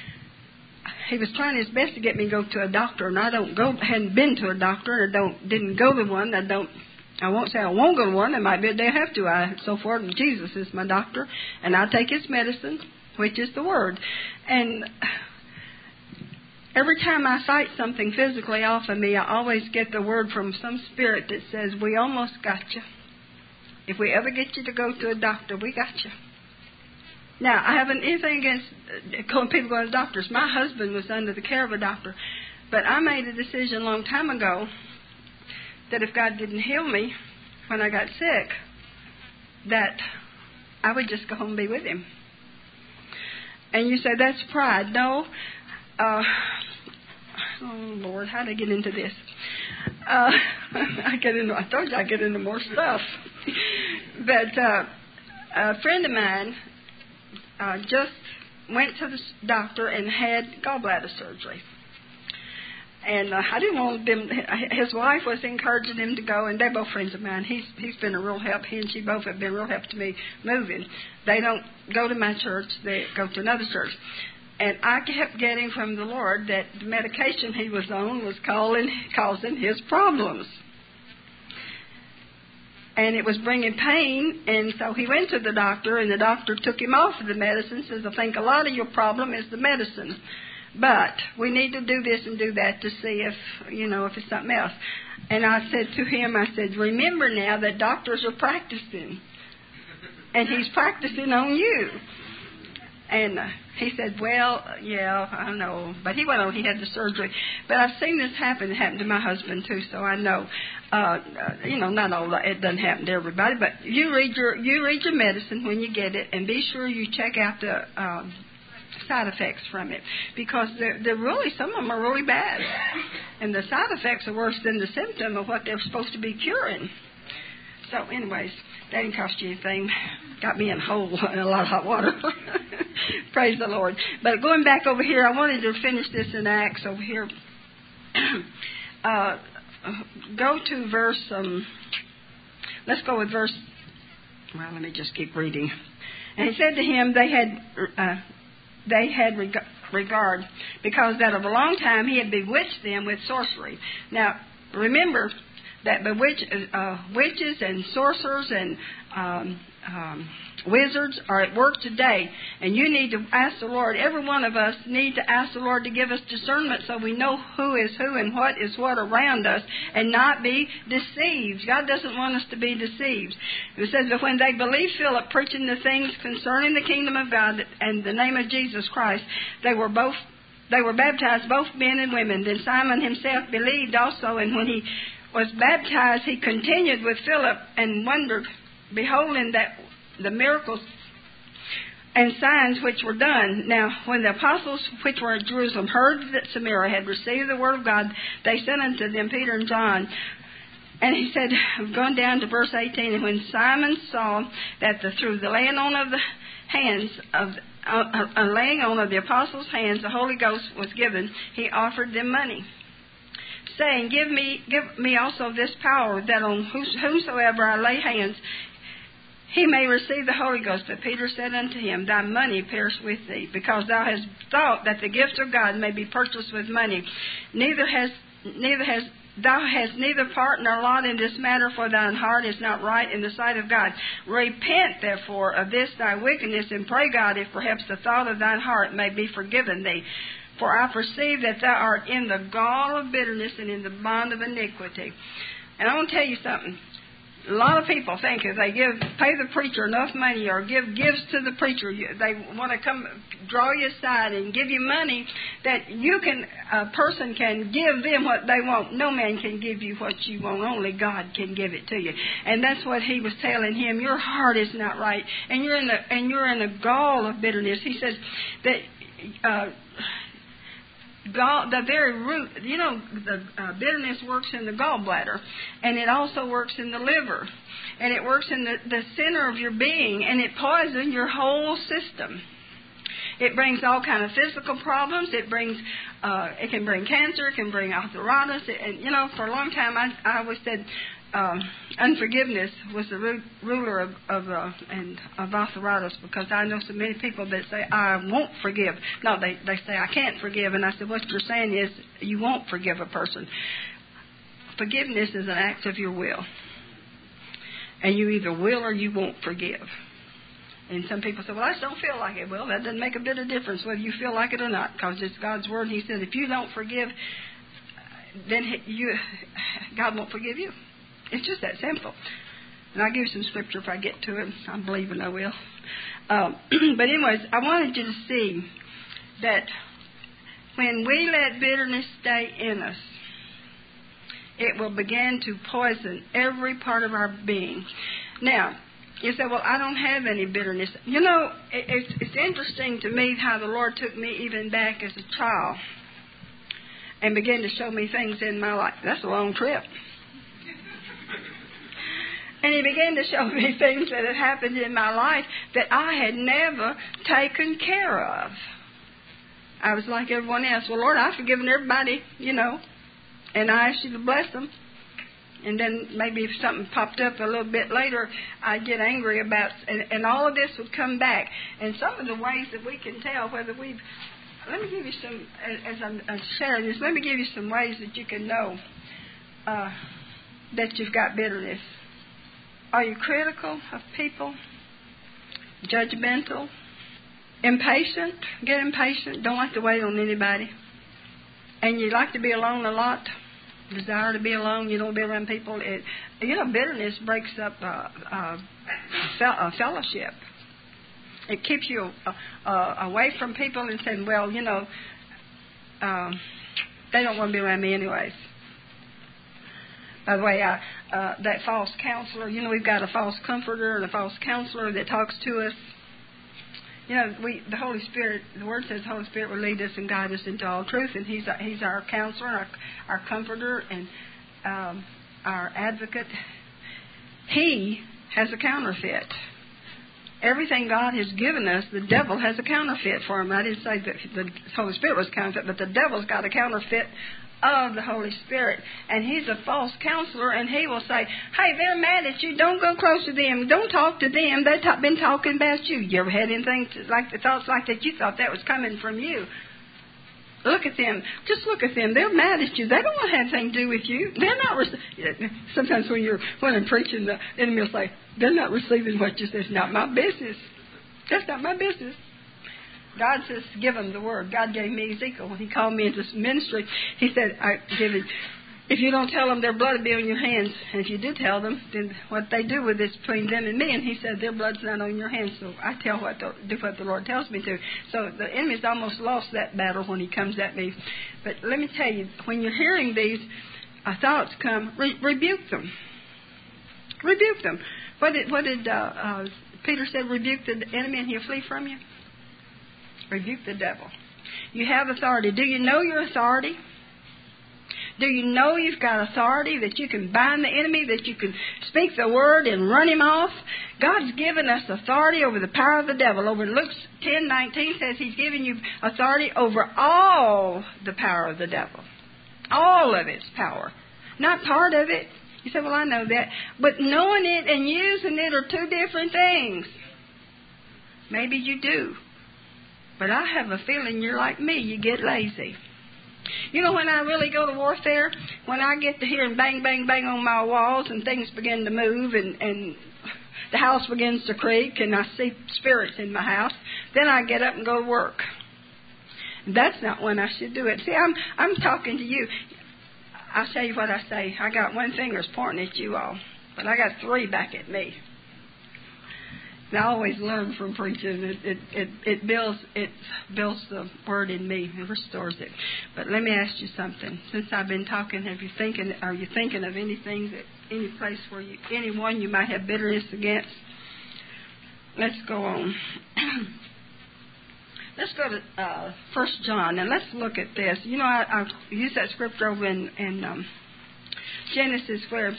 He was trying his best to get me to go to a doctor, and hadn't been to a doctor, and didn't go to one. I won't say I won't go to one. There might be a day I have to. So far, Jesus is my doctor, and I take his medicine, which is the Word. And every time I fight something physically off of me, I always get the word from some spirit that says, we almost got you. If we ever get you to go to a doctor, we got you. Now, I haven't anything against people going to doctors. My husband was under the care of a doctor. But I made a decision a long time ago that if God didn't heal me when I got sick, that I would just go home and be with him. And you say, that's pride. No. Oh, Lord, how did I get into this? I told you I get into more stuff. But a friend of mine just went to the doctor and had gallbladder surgery. And I didn't want them. His wife was encouraging him to go, and they're both friends of mine. He's been a real help. He and she both have been a real help to me moving. They don't go to my church. They go to another church. And I kept getting from the Lord that the medication he was on was causing his problems. And it was bringing pain, and so he went to the doctor, and the doctor took him off of the medicine, says, I think a lot of your problem is the medicine. But we need to do this and do that to see if it's something else. And I said to him, remember now that doctors are practicing. And he's practicing on you. And he said, well, yeah, I know. But he went on, he had the surgery. But I've seen this happen. It happened to my husband, too, so I know. Not all that. It doesn't happen to everybody. But you read your medicine when you get it, and be sure you check out the side effects from it, because they're really, some of them are really bad, and the side effects are worse than the symptom of what they're supposed to be curing. So anyways, that didn't cost you anything. Got me in a hole in a lot of hot water. Praise the Lord. But going back over here, I wanted to finish this in Acts over here. Go to verse, let's go with verse, well, let me just keep reading. And he said to him, they had regard, because that of a long time he had bewitched them with sorcery. Now, remember that witches and sorcerers and wizards are at work today, and you need to ask the Lord. Every one of us need to ask the Lord to give us discernment so we know who is who and what is what around us, and not be deceived. God doesn't want us to be deceived. It says that when they believed Philip preaching the things concerning the kingdom of God and the name of Jesus Christ, they were baptized, both men and women. Then Simon himself believed also, and when he was baptized, he continued with Philip and wondered, beholding that the miracles and signs which were done. Now, when the apostles which were at Jerusalem heard that Samaria had received the word of God, they sent unto them Peter and John. And he said, I've gone down to verse 18, and when Simon saw that through the laying on of the hands of laying on of the apostles' hands, the Holy Ghost was given, he offered them money, saying, Give me also this power, that on whomsoever I lay hands, he may receive the Holy Ghost. But Peter said unto him, Thy money perish with thee, because thou hast thought that the gift of God may be purchased with money. Thou hast neither part nor lot in this matter, for thine heart is not right in the sight of God. Repent, therefore, of this thy wickedness, and pray God, if perhaps the thought of thine heart may be forgiven thee. For I perceive that thou art in the gall of bitterness and in the bond of iniquity. And I want to tell you something. A lot of people think if they pay the preacher enough money or give gifts to the preacher, they want to come draw you aside and give you money, that a person can give them what they want. No man can give you what you want. Only God can give it to you. And that's what he was telling him. Your heart is not right, and you're in the gall of bitterness. He says that. The very root, the bitterness works in the gallbladder, and it also works in the liver, and it works in the center of your being, and it poisons your whole system. It brings all kind of physical problems. It can bring cancer. It can bring arthritis. And for a long time, I always said unforgiveness was the ruler of arthritis, because I know so many people that say, I won't forgive. No, they say, I can't forgive. And I said, what you're saying is you won't forgive a person. Forgiveness is an act of your will. And you either will or you won't forgive. And some people say, well, I just don't feel like it. Well, that doesn't make a bit of difference whether you feel like it or not, because it's God's word. He said, if you don't forgive, then God won't forgive you. It's just that simple. And I'll give you some scripture if I get to it. I'm believing I will. But anyways, I wanted you to see that when we let bitterness stay in us, it will begin to poison every part of our being. Now, you say, well, I don't have any bitterness. It's interesting to me how the Lord took me even back as a child and began to show me things in my life. That's a long trip. And he began to show me things that had happened in my life that I had never taken care of. I was like everyone else. Well, Lord, I've forgiven everybody, and I asked you to bless them. And then maybe if something popped up a little bit later, I'd get angry about, and all of this would come back. And some of the ways that we can tell whether we've, let me give you some, as I'm sharing this, let me give you some ways that you can know that you've got bitterness. Are you critical of people? Judgmental? Impatient? Get impatient. Don't like to wait on anybody. And you like to be alone a lot. Desire to be alone. You don't be around people. Bitterness breaks up a fellowship. It keeps you away from people and saying, well, they don't want to be around me anyways. By the way, that false counselor, we've got a false comforter and a false counselor that talks to us. The Holy Spirit, the Word says the Holy Spirit will lead us and guide us into all truth, and He's our counselor, our comforter, and our advocate. He has a counterfeit. Everything God has given us, the devil has a counterfeit for him. I didn't say that the Holy Spirit was counterfeit, but the devil's got a counterfeit of the Holy Spirit, and he's a false counselor, and he will say, hey, they're mad at you, don't go close to them, don't talk to them, they've been talking about you. You ever had anything thoughts like that? You thought that was coming from you. Look at them. Just look at them. They're mad at you. They don't want to have anything to do with you. They're not. Sometimes when I'm preaching, the enemy will say, they're not receiving what you say. It's not my business. That's not my business. God says, give them the word. God gave me Ezekiel. When He called me into this ministry, He said, if you don't tell them, their blood will be on your hands. And if you do tell them, then what they do with it's between them and me. And He said, their blood's not on your hands. So I do what the Lord tells me to. So the enemy's almost lost that battle when he comes at me. But let me tell you, when you're hearing these, thoughts come, rebuke them. Rebuke them. What did Peter said? Rebuke the enemy and he'll flee from you. Rebuke the devil. You have authority. Do you know your authority? Do you know you've got authority, that you can bind the enemy, that you can speak the word and run him off? God's given us authority over the power of the devil. Over Luke 10:19 says He's given you authority over all the power of the devil. All of its power. Not part of it. You say, well, I know that. But knowing it and using it are two different things. Maybe you do. But I have a feeling you're like me. You get lazy. You know, when I really go to warfare, when I get to hearing bang, bang, bang on my walls and things begin to move and the house begins to creak and I see spirits in my house, then I get up and go to work. That's not when I should do it. See, I'm talking to you. I'll tell you what I say. I got one finger's pointing at you all, but I got three back at me. And I always learn from preaching. It builds the word in me and restores it. But let me ask you something. Since I've been talking, are you thinking of anything, any place where anyone you might have bitterness against? Let's go on. Let's go to 1 John, and let's look at this. You know, I used that scripture over in Genesis where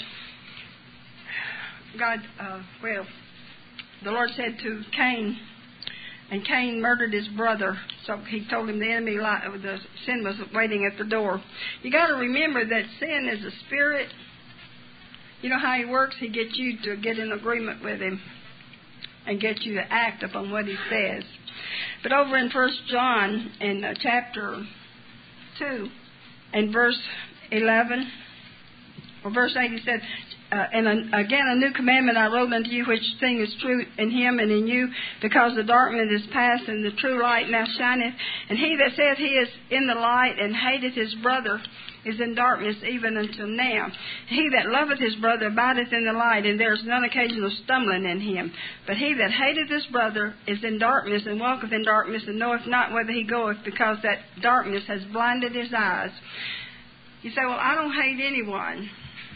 the Lord said to Cain, and Cain murdered his brother. So He told him the enemy, the sin was waiting at the door. You got to remember that sin is a spirit. You know how he works? He gets you to get in agreement with him and get you to act upon what he says. But over in 1 John, in chapter 2, and verse 11, or verse 8, he said, and again a new commandment I wrote unto you, which thing is true in Him and in you, because the darkness is past, and the true light now shineth. And he that saith he is in the light, and hateth his brother, is in darkness even until now. He that loveth his brother abideth in the light, and there is none occasion of stumbling in him. But he that hateth his brother is in darkness, and walketh in darkness, and knoweth not whither he goeth, because that darkness has blinded his eyes. You say, well, I don't hate anyone.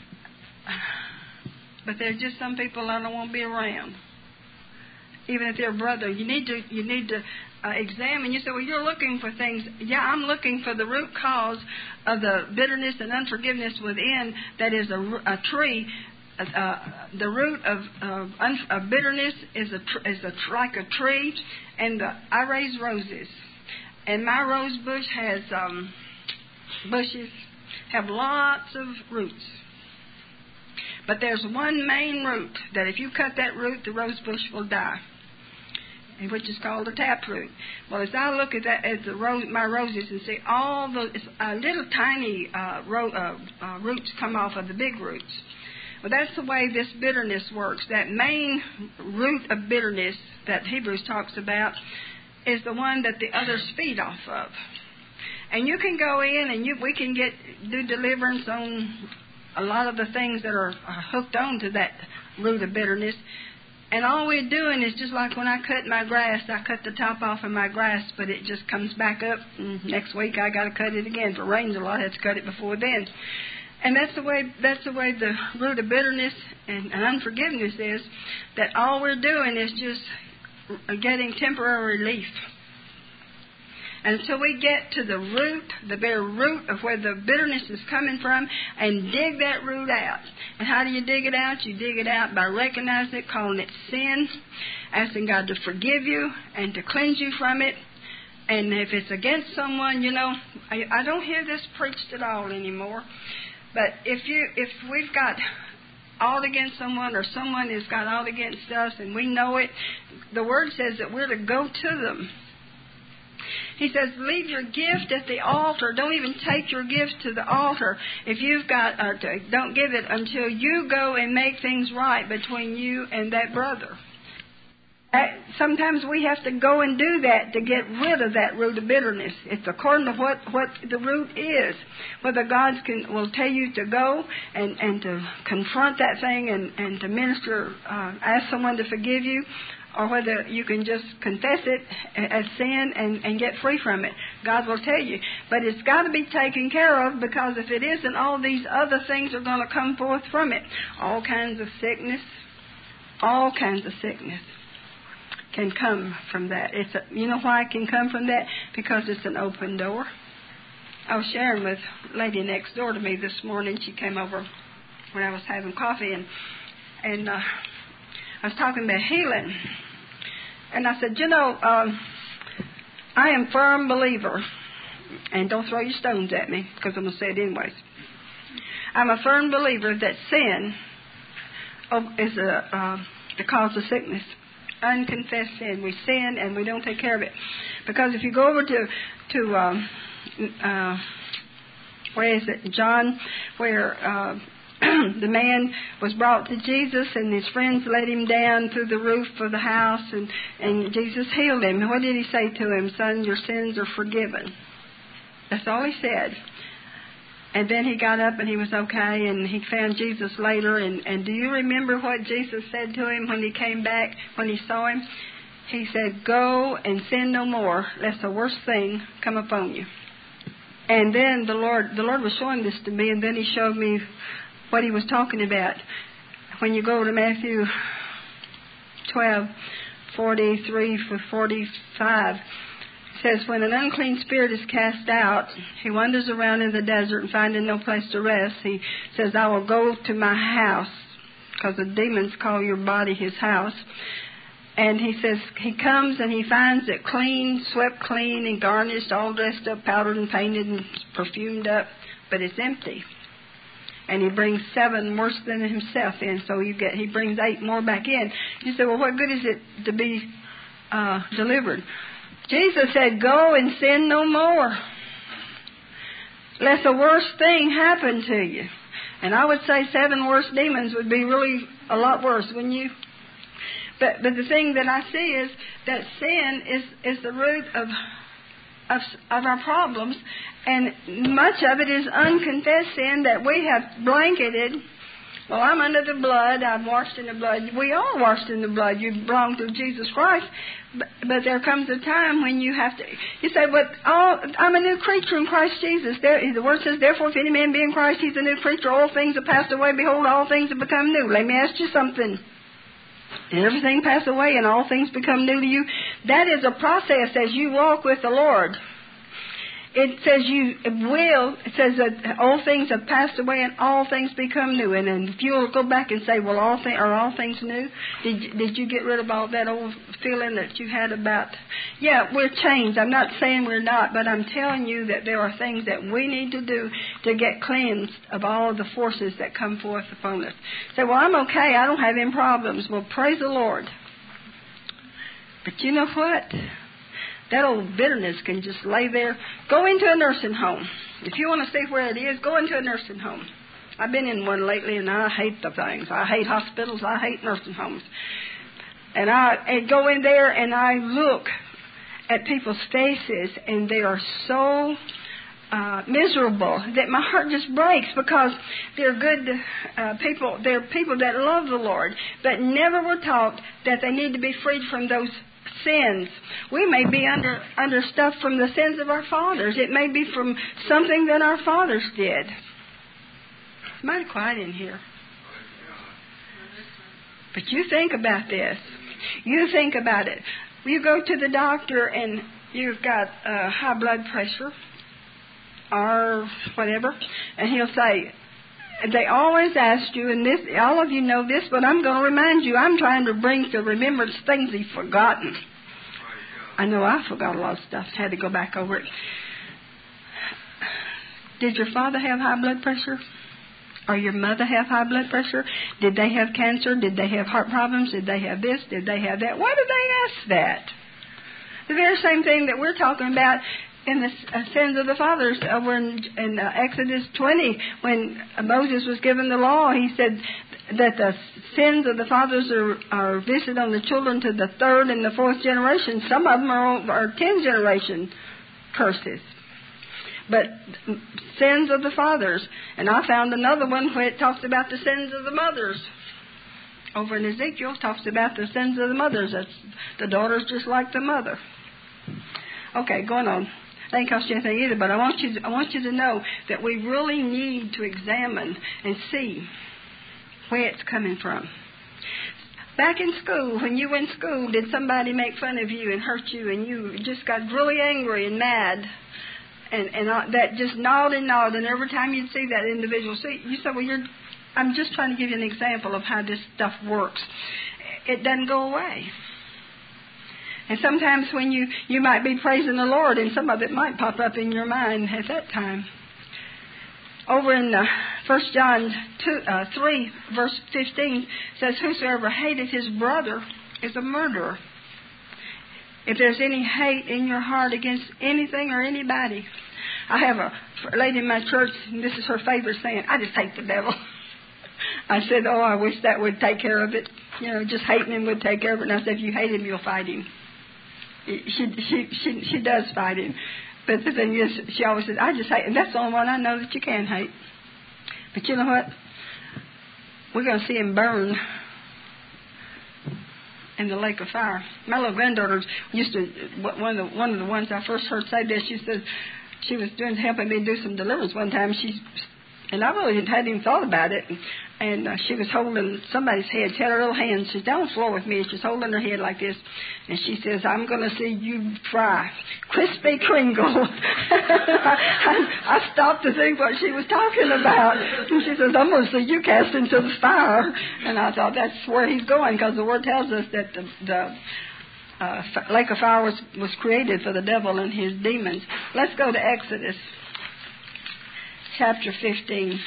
But there's just some people I don't want to be around. Even if they're brother, you need to examine. You say, well, you're looking for things. Yeah, I'm looking for the root cause of the bitterness and unforgiveness within. That is a tree. The root of bitterness is like a tree, and I raise roses, and my rose bush has bushes have lots of roots. But there's one main root that if you cut that root, the rose bush will die, which is called a taproot. Well, as I look at that, my roses, and see all the little tiny roots come off of the big roots. Well, that's the way this bitterness works. That main root of bitterness that Hebrews talks about is the one that the others feed off of. And you can go in and we can do deliverance on a lot of the things that are hooked on to that root of bitterness. And all we're doing is just like when I cut my grass, I cut the top off of my grass, but it just comes back up. And next week I got to cut it again. If it rains a lot, I have to cut it before then. And that's the way the root of bitterness and unforgiveness is, that all we're doing is just getting temporary relief. Until we get to the root, the very root of where the bitterness is coming from, and dig that root out. And how do you dig it out? You dig it out by recognizing it, calling it sin, asking God to forgive you and to cleanse you from it. And if it's against someone, you know, I don't hear this preached at all anymore. But if we've got ought against someone, or someone has got ought against us, and we know it, the Word says that we're to go to them. He says, leave your gift at the altar. Don't even take your gift to the altar. If you've got, don't give it until you go and make things right between you and that brother. Sometimes we have to go and do that to get rid of that root of bitterness. It's according to what the root is. Whether God will tell you to go and to confront that thing and to minister, ask someone to forgive you, or whether you can just confess it as sin and get free from it. God will tell you. But it's got to be taken care of, because if it isn't, all these other things are going to come forth from it. All kinds of sickness can come from that. You know why it can come from that? Because it's an open door. I was sharing with a lady next door to me this morning. She came over when I was having coffee, and I was talking about healing. And I said, I am a firm believer, and don't throw your stones at me, because I'm going to say it anyways. I'm a firm believer that sin is the cause of sickness. Unconfessed sin. We sin and we don't take care of it. Because if you go over to where is it? John, where the man was brought to Jesus and his friends let him down through the roof of the house, and Jesus healed him. What did he say to him? Son, your sins are forgiven. That's all he said. And then he got up and he was okay, and he found Jesus later. And do you remember what Jesus said to him when he came back, when he saw him? He said, go and sin no more, lest the worst thing come upon you. And then the Lord was showing this to me, and then he showed me what he was talking about. When you go to Matthew 12:43-45, it says, when an unclean spirit is cast out, he wanders around in the desert and finding no place to rest. He says, I will go to my house, because the demons call your body his house. And he says he comes and he finds it clean, swept clean and garnished, all dressed up, powdered and painted and perfumed up, but it's empty. And he brings 7 worse than himself in, so he brings 8 more back in. You say, well, what good is it to be delivered? Jesus said, go and sin no more, lest the worst thing happen to you. And I would say 7 worse demons would be really a lot worse, wouldn't you? But the thing that I see is that sin is the root of our problems, and much of it is unconfessed sin that we have blanketed. Well, I'm under the blood. I'm washed in the blood. We are washed in the blood. You belong to Jesus Christ. But there comes a time when you have to. You say, "But I'm a new creature in Christ Jesus." The word says, "Therefore, if any man be in Christ, he's a new creature. All things have passed away. Behold, all things have become new." Let me ask you something. Did everything pass away and all things become new to you? That is a process as you walk with the Lord. It says it says that all things have passed away and all things become new. And then if you'll go back and say, well, are all things new? Did you get rid of all that old feeling that you had about, yeah, we're changed. I'm not saying we're not, but I'm telling you that there are things that we need to do to get cleansed of all of the forces that come forth upon us. Say, well, I'm okay. I don't have any problems. Well, praise the Lord. But you know what? That old bitterness can just lay there. Go into a nursing home. If you want to see where it is, go into a nursing home. I've been in one lately, and I hate the things. I hate hospitals. I hate nursing homes. And I go in there, and I look at people's faces, and they are so miserable that my heart just breaks, because they're good people. They're people that love the Lord, but never were taught that they need to be freed from those sins. We may be under stuff from the sins of our fathers. It may be from something that our fathers did. It's mighty quiet in here. But you think about this. You think about it. You go to the doctor and you've got high blood pressure or whatever, and he'll say, they always ask you, and this, all of you know this, but I'm going to remind you, I'm trying to bring to remembrance things you've forgotten. I know I forgot a lot of stuff. Had to go back over it. Did your father have high blood pressure? Or your mother have high blood pressure? Did they have cancer? Did they have heart problems? Did they have this? Did they have that? Why do they ask that? The very same thing that we're talking about in the sins of the fathers over in Exodus 20, when Moses was given the law, he said that the sins of the fathers are visited on the children to the 3rd and the 4th generation. Some of them are 10th generation curses. But sins of the fathers. And I found another one where it talks about the sins of the mothers. Over in Ezekiel, it talks about the sins of the mothers. That's the daughter's just like the mother. Okay, going on. They ain't cost you anything either, but I want you to know that we really need to examine and see where it's coming from. Back in school, when you were in school, did somebody make fun of you and hurt you, and you just got really angry and mad, and that just gnawed, and every time you'd see that individual, you said, well, I'm just trying to give you an example of how this stuff works. It doesn't go away. And sometimes when you might be praising the Lord, and some of it might pop up in your mind at that time. Over in 1 John 3, verse 15, says, whosoever hateth his brother is a murderer. If there's any hate in your heart against anything or anybody, I have a lady in my church, and this is her favorite saying, I just hate the devil. I said, I wish that would take care of it. Just hating him would take care of it. And I said, if you hate him, you'll fight him. She does fight him. But the thing is, she always says, I just hate, and that's the only one I know that you can hate. But you know what? We're going to see him burn in the lake of fire. My little granddaughter used to, one of the ones I first heard say this, she said, she was helping me do some deliverance one time. And I really hadn't even thought about it. And she was holding somebody's head. She had her little hand. She's down on the floor with me. She's holding her head like this. And she says, I'm going to see you fry. Krispy Kringle. I stopped to think what she was talking about. And she says, I'm going to see you cast into the fire. And I thought, that's where he's going, because the Word tells us that the lake of fire was created for the devil and his demons. Let's go to Exodus chapter 15.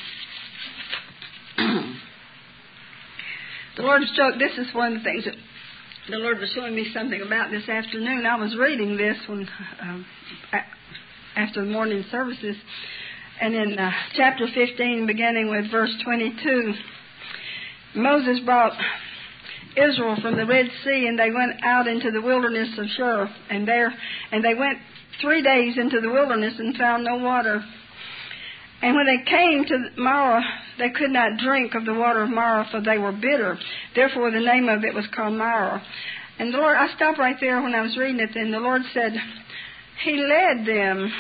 The Lord showed, this is one of the things that the Lord was showing me something about this afternoon. I was reading this when after the morning services, and in chapter 15, beginning with verse 22, Moses brought Israel from the Red Sea, and they went out into the wilderness of Shur, and they went 3 days into the wilderness and found no water. And when they came to Marah, they could not drink of the water of Marah, for they were bitter. Therefore, the name of it was called Marah. And the Lord, I stopped right there when I was reading it, and the Lord said, He led them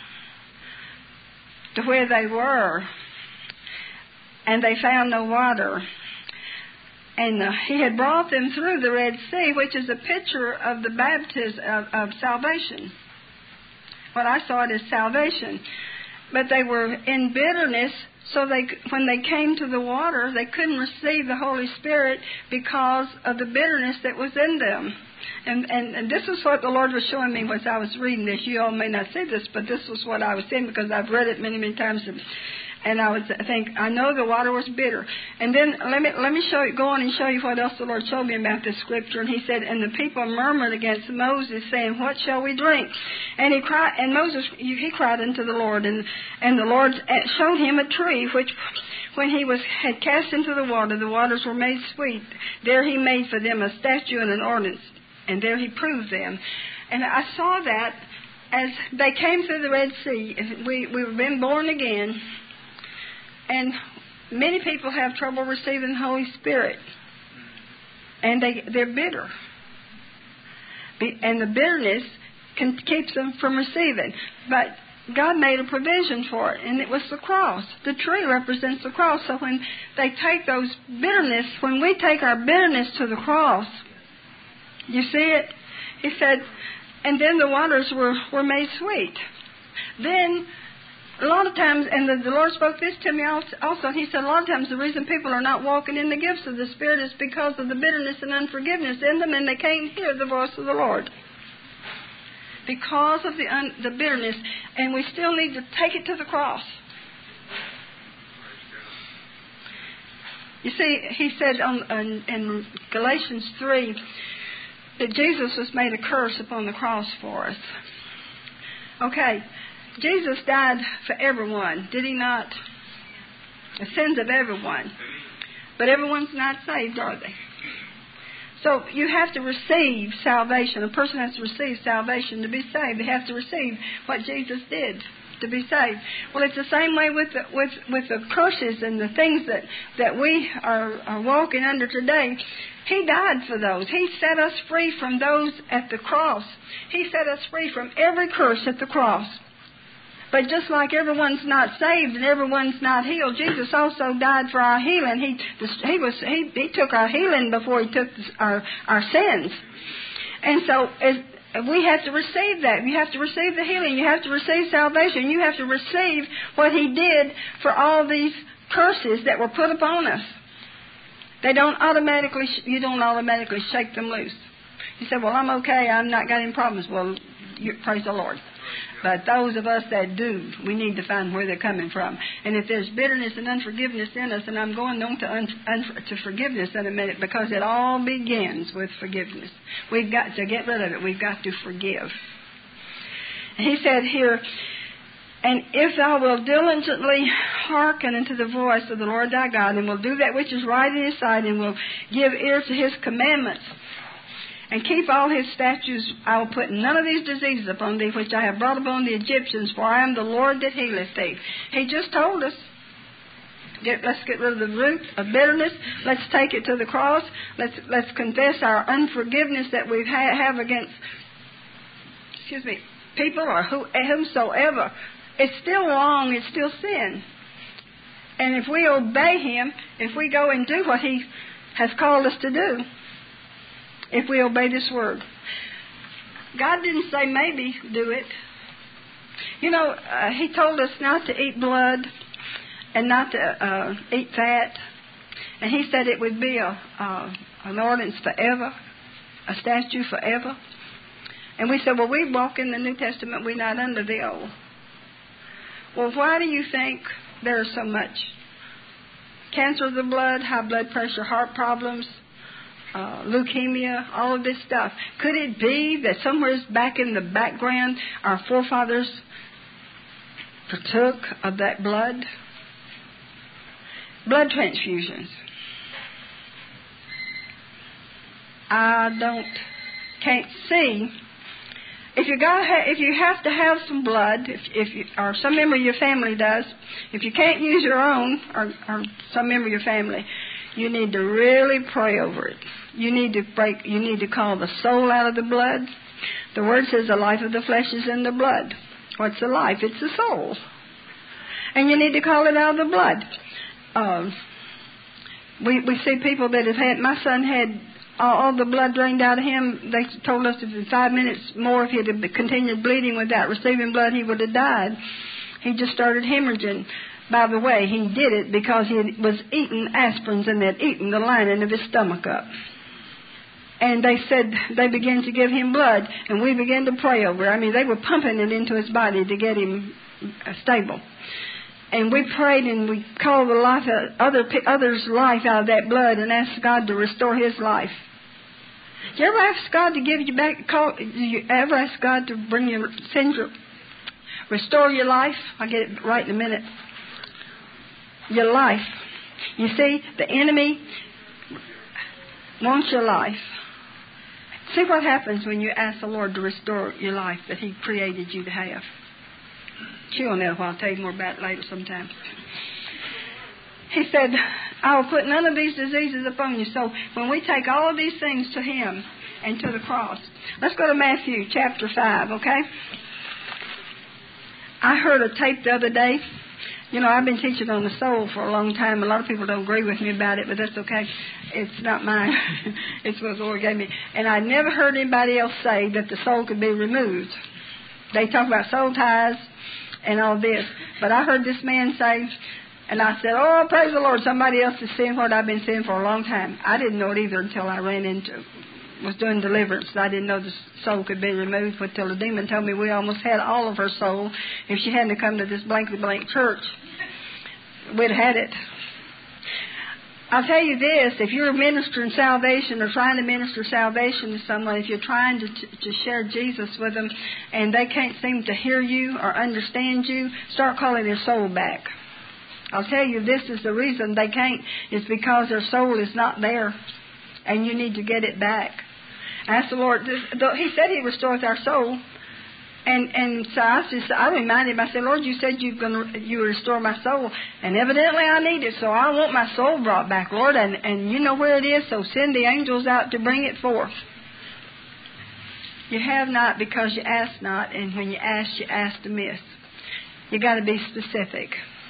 to where they were, and they found no water. And He had brought them through the Red Sea, which is a picture of the baptism of salvation. What I saw it as salvation. But they were in bitterness, so when they came to the water, they couldn't receive the Holy Spirit because of the bitterness that was in them. And this is what the Lord was showing me as I was reading this. You all may not see this, but this was what I was seeing, because I've read it many, many times. And I know the water was bitter. And then let me go on and show you what else the Lord showed me about this scripture. And He said, and the people murmured against Moses, saying, what shall we drink? And Moses cried unto the Lord, and the Lord showed him a tree, which when he had cast into the waters were made sweet. There He made for them a statue and an ordinance, and there He proved them. And I saw that as they came through the Red Sea. We've been born again. And many people have trouble receiving the Holy Spirit. And they're bitter. And the bitterness keeps them from receiving. But God made a provision for it, and it was the cross. The tree represents the cross. So when they take those bitterness, when we take our bitterness to the cross, you see it? He said, and then the waters were made sweet. Then a lot of times, and the Lord spoke this to me also, He said a lot of times the reason people are not walking in the gifts of the Spirit is because of the bitterness and unforgiveness in them, and they can't hear the voice of the Lord. Because of the bitterness, and we still need to take it to the cross. You see, He said in Galatians 3 that Jesus was made a curse upon the cross for us. Okay. Jesus died for everyone, did He not? The sins of everyone. But everyone's not saved, are they? So you have to receive salvation. A person has to receive salvation to be saved. They have to receive what Jesus did. to be saved. Well, it's the same way with the curses and the things that we are walking under today. He died for those. He set us free from those at the cross. He set us free from every curse at the cross. But just like everyone's not saved and everyone's not healed, Jesus also died for our healing. He took our healing before He took our sins. And so we have to receive that. You have to receive the healing. You have to receive salvation. You have to receive what He did for all these curses that were put upon us. You don't automatically shake them loose. You say, well, I'm okay. I'm not got any problems. Well, praise the Lord. But those of us that do, we need to find where they're coming from. And if there's bitterness and unforgiveness in us, and I'm going on to forgiveness in a minute, because it all begins with forgiveness. We've got to get rid of it. We've got to forgive. And He said here, and if thou wilt diligently hearken unto the voice of the Lord thy God, and will do that which is right in His sight, and will give ear to His commandments, and keep all His statutes, I will put none of these diseases upon thee, which I have brought upon the Egyptians, for I am the Lord that healeth thee. He just told us, let's get rid of the root of bitterness. Let's take it to the cross. Let's confess our unforgiveness that we have against, people or whomsoever. It's still wrong. It's still sin. And if we obey Him, if we go and do what He has called us to do, if we obey this word. God didn't say maybe do it. He told us not to eat blood and not to eat fat. And He said it would be an ordinance forever, a statute forever. And we said, well, we walk in the New Testament, we're not under the old. Well, why do you think there's so much cancer of the blood, high blood pressure, heart problems, leukemia, all of this stuff? Could it be that somewhere back in the background our forefathers partook of that blood? Blood transfusions. Can't see. If you have to have some blood, or some member of your family does, if you can't use your own or some member of your family, you need to really pray over it. You need to call the soul out of the blood. The Word says the life of the flesh is in the blood. What's the life? It's the soul. And you need to call it out of the blood. We see people that have had, my son had all the blood drained out of him. They told us if in 5 minutes more, if he had continued bleeding without receiving blood, he would have died. He just started hemorrhaging. By the way, he did it because he was eating aspirins and had eaten the lining of his stomach up. And they said they began to give him blood, and we began to pray over it. I mean, they were pumping it into his body to get him stable. And we prayed and we called the life others' life out of that blood and asked God to restore his life. Do you ever ask God to give you back? Do you ever ask God to restore your life? I'll get it right in a minute. Your life. You see, the enemy wants your life. See what happens when you ask the Lord to restore your life that He created you to have. Chew on that a while. I'll tell you more about it later sometime. He said, I will put none of these diseases upon you. So when we take all of these things to Him and to the cross. Let's go to Matthew chapter 5, okay? I heard a tape the other day. I've been teaching on the soul for a long time. A lot of people don't agree with me about it, but that's okay. It's not mine. It's what the Lord gave me. And I never heard anybody else say that the soul could be removed. They talk about soul ties and all this. But I heard this man say, and I said, oh, praise the Lord, somebody else is seeing what I've been seeing for a long time. I didn't know it either until I was doing deliverance. I didn't know the soul could be removed until the demon told me we almost had all of her soul. If she hadn't come to this blankety blank church, we'd had it. I'll tell you this, if you're ministering salvation or trying to minister salvation to someone, if you're trying to share Jesus with them and they can't seem to hear you or understand you, start calling their soul back. I'll tell you, this is the reason they can't, is because their soul is not there and you need to get it back. Ask the Lord. He said He restores our soul. And so I reminded him, I said, Lord, you said you would restore my soul. And evidently I need it, so I want my soul brought back, Lord. And you know where it is, so send the angels out to bring it forth. You have not because you ask not, and when you ask amiss. You got to be specific.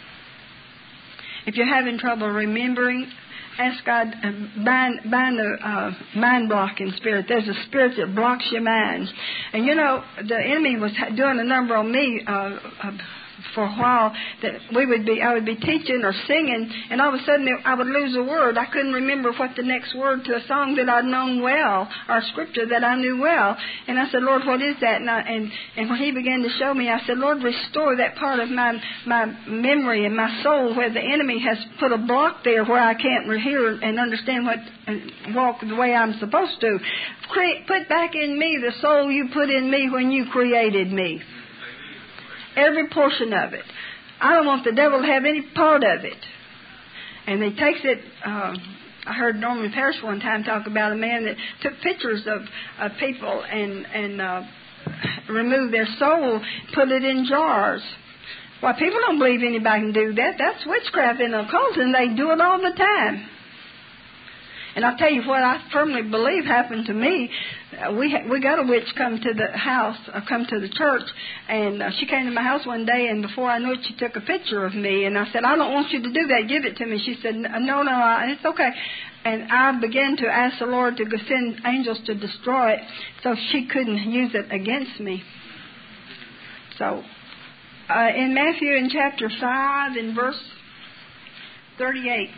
If you're having trouble remembering, ask God, bind the mind-blocking spirit. There's a spirit that blocks your mind. And you know, the enemy was doing a number on me for a while that I would be teaching or singing, and all of a sudden I would lose a word. I couldn't remember what the next word to a song that I'd known well, or scripture that I knew well. And I said, Lord, what is that? And when he began to show me, I said, Lord, restore that part of my memory and my soul where the enemy has put a block there where I can't hear and understand and walk the way I'm supposed to. Put back in me the soul you put in me when you created me. Every portion of it. I don't want the devil to have any part of it. And he takes it. I heard Norman Parrish one time talk about a man that took pictures of people and removed their soul, put it in jars. Well, people don't believe anybody can do that. That's witchcraft and occult, and they do it all the time. And I'll tell you what I firmly believe happened to me. We got a witch come to the house, come to the church, and she came to my house one day, and before I knew it, she took a picture of me. And I said, I don't want you to do that. Give it to me. She said, no, it's okay. And I began to ask the Lord to send angels to destroy it so she couldn't use it against me. So, in Matthew in chapter 5 in verse 38,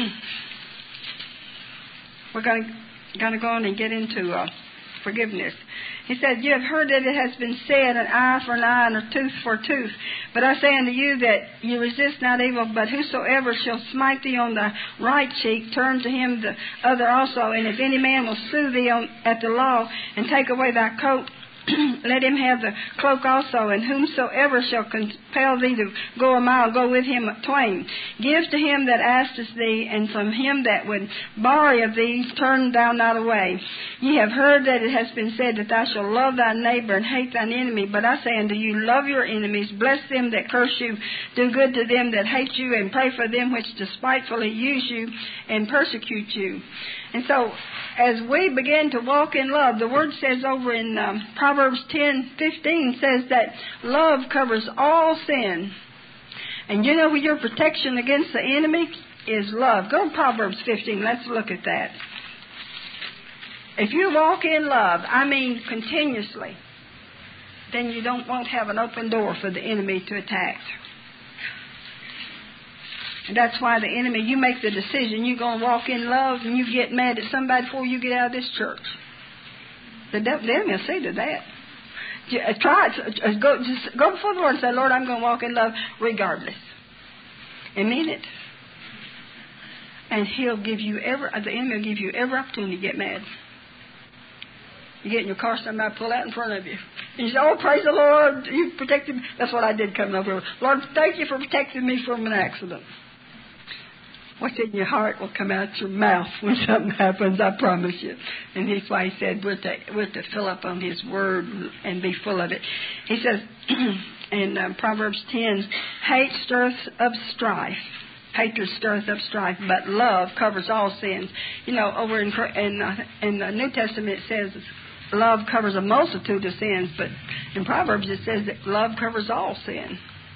we're going to go on and get into forgiveness. He said, you have heard that it has been said, an eye for an eye and a tooth for a tooth. But I say unto you that you resist not evil, but whosoever shall smite thee on the right cheek, turn to him the other also. And if any man will sue thee at the law and take away thy coat, let him have the cloak also, and whomsoever shall compel thee to go a mile, go with him twain. Give to him that asketh thee, and from him that would borrow of thee, turn thou not away. Ye have heard that it has been said that thou shalt love thy neighbor and hate thine enemy. But I say unto you, love your enemies, bless them that curse you, do good to them that hate you, and pray for them which despitefully use you and persecute you. And so, as we begin to walk in love, the Word says over in Proverbs 10:15 says that love covers all sin. And you know your protection against the enemy is love. Go to Proverbs 15. Let's look at that. If you walk in love, I mean continuously, then you won't have an open door for the enemy to attack. And that's why the enemy, you make the decision, you're going to walk in love, and you get mad at somebody before you get out of this church. The enemy will see to that. Try it. Go before the Lord and say, Lord, I'm going to walk in love regardless. And mean it. And the enemy will give you every opportunity to get mad. You get in your car, somebody pull out in front of you. And you say, oh, praise the Lord, you protected me. That's what I did coming over here. Lord, thank you for protecting me from an accident. What's in your heart will come out your mouth when something happens, I promise you. And that's why he said we're to fill up on his word and be full of it. He says in Proverbs 10, hate stirs up strife. Hatred stirs up strife, but love covers all sins. You know, over in the New Testament it says love covers a multitude of sins, but in Proverbs it says that love covers all sin.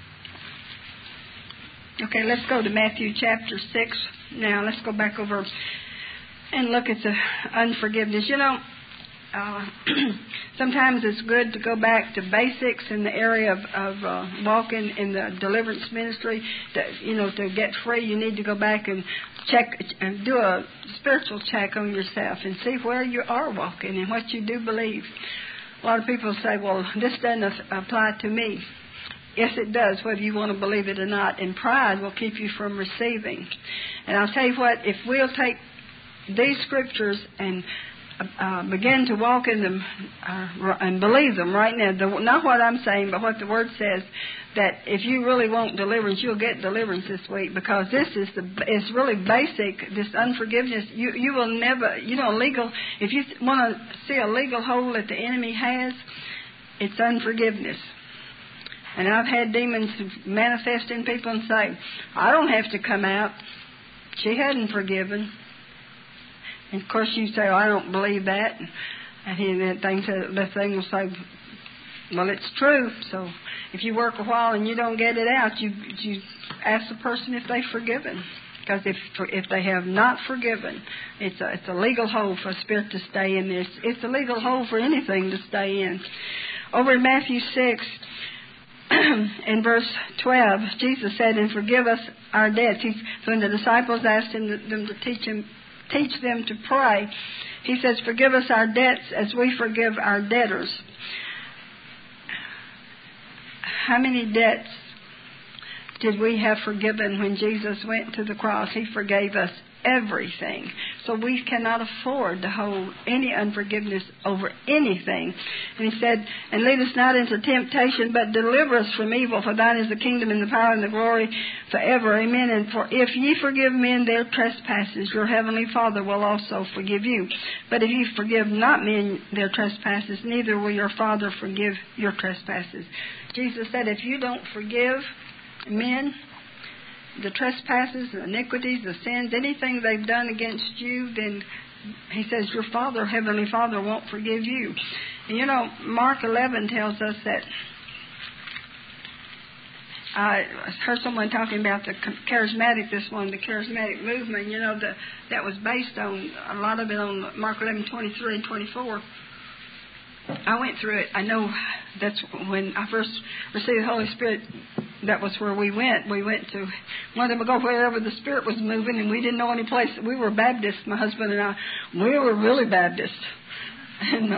Okay, let's go to Matthew chapter 6 now. Let's go back over and look at the unforgiveness. You know, sometimes it's good to go back to basics in the area of walking in the deliverance ministry. To get free, you need to go back and check and do a spiritual check on yourself and see where you are walking and what you do believe. A lot of people say, well, this doesn't apply to me. Yes, it does, whether you want to believe it or not. And pride will keep you from receiving. And I'll tell you what, if we'll take these scriptures and begin to walk in them and believe them right now, not what I'm saying, but what the Word says, that if you really want deliverance, you'll get deliverance this week, because this is it's really basic, this unforgiveness. You will never, legal, if you want to see a legal hold that the enemy has, It's unforgiveness. And I've had demons manifest in people and say, I don't have to come out. She hadn't forgiven. And of course you say, oh, I don't believe that. And the thing will say, well, it's true. So if you work a while and you don't get it out, you ask the person if they've forgiven. Because if they have not forgiven, it's a legal hold for a spirit to stay in this. It's a legal hold for anything to stay in. Over in Matthew 6, in verse 12, Jesus said, and forgive us our debts. When the disciples asked them to teach them to pray, he says, forgive us our debts as we forgive our debtors. How many debts did we have forgiven when Jesus went to the cross? He forgave us everything. So we cannot afford to hold any unforgiveness over anything. And he said, and lead us not into temptation, but deliver us from evil. For thine is the kingdom and the power and the glory forever. Amen. And for if ye forgive men their trespasses, your heavenly Father will also forgive you. But if ye forgive not men their trespasses, neither will your Father forgive your trespasses. Jesus said, if you don't forgive men the trespasses, the iniquities, the sins, anything they've done against you, then he says your Father, Heavenly Father, won't forgive you. And you know, Mark 11 tells us that, I heard someone talking about the charismatic this morning, the charismatic movement, you know, that was based on, a lot of it on Mark 11, 23 and 24. I went through it. I know that's when I first received the Holy Spirit. That was where we went. We went to, wanted to go wherever the Spirit was moving, and we didn't know any place. We were Baptists, my husband and I. We were really Baptist. And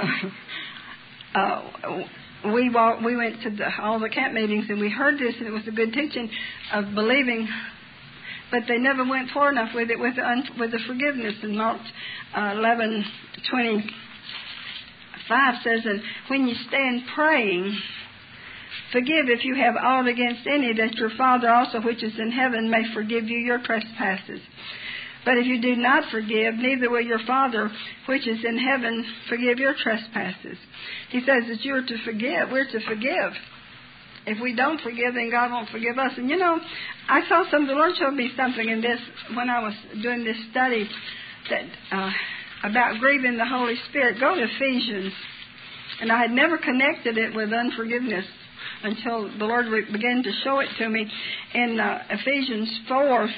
we went to all the camp meetings, and we heard this, and it was a good teaching of believing. But they never went far enough with it, with the forgiveness. And Mark 11:25 says, and when you stand praying, forgive if you have aught against any, that your Father also which is in heaven may forgive you your trespasses. But if you do not forgive, neither will your Father which is in heaven forgive your trespasses. He says that you are to forgive. We're to forgive. If we don't forgive, then God won't forgive us. And you know, I saw the Lord showed me something in this when I was doing this study that about grieving the Holy Spirit. Go to Ephesians. And I had never connected it with unforgiveness until the Lord began to show it to me in Ephesians 4.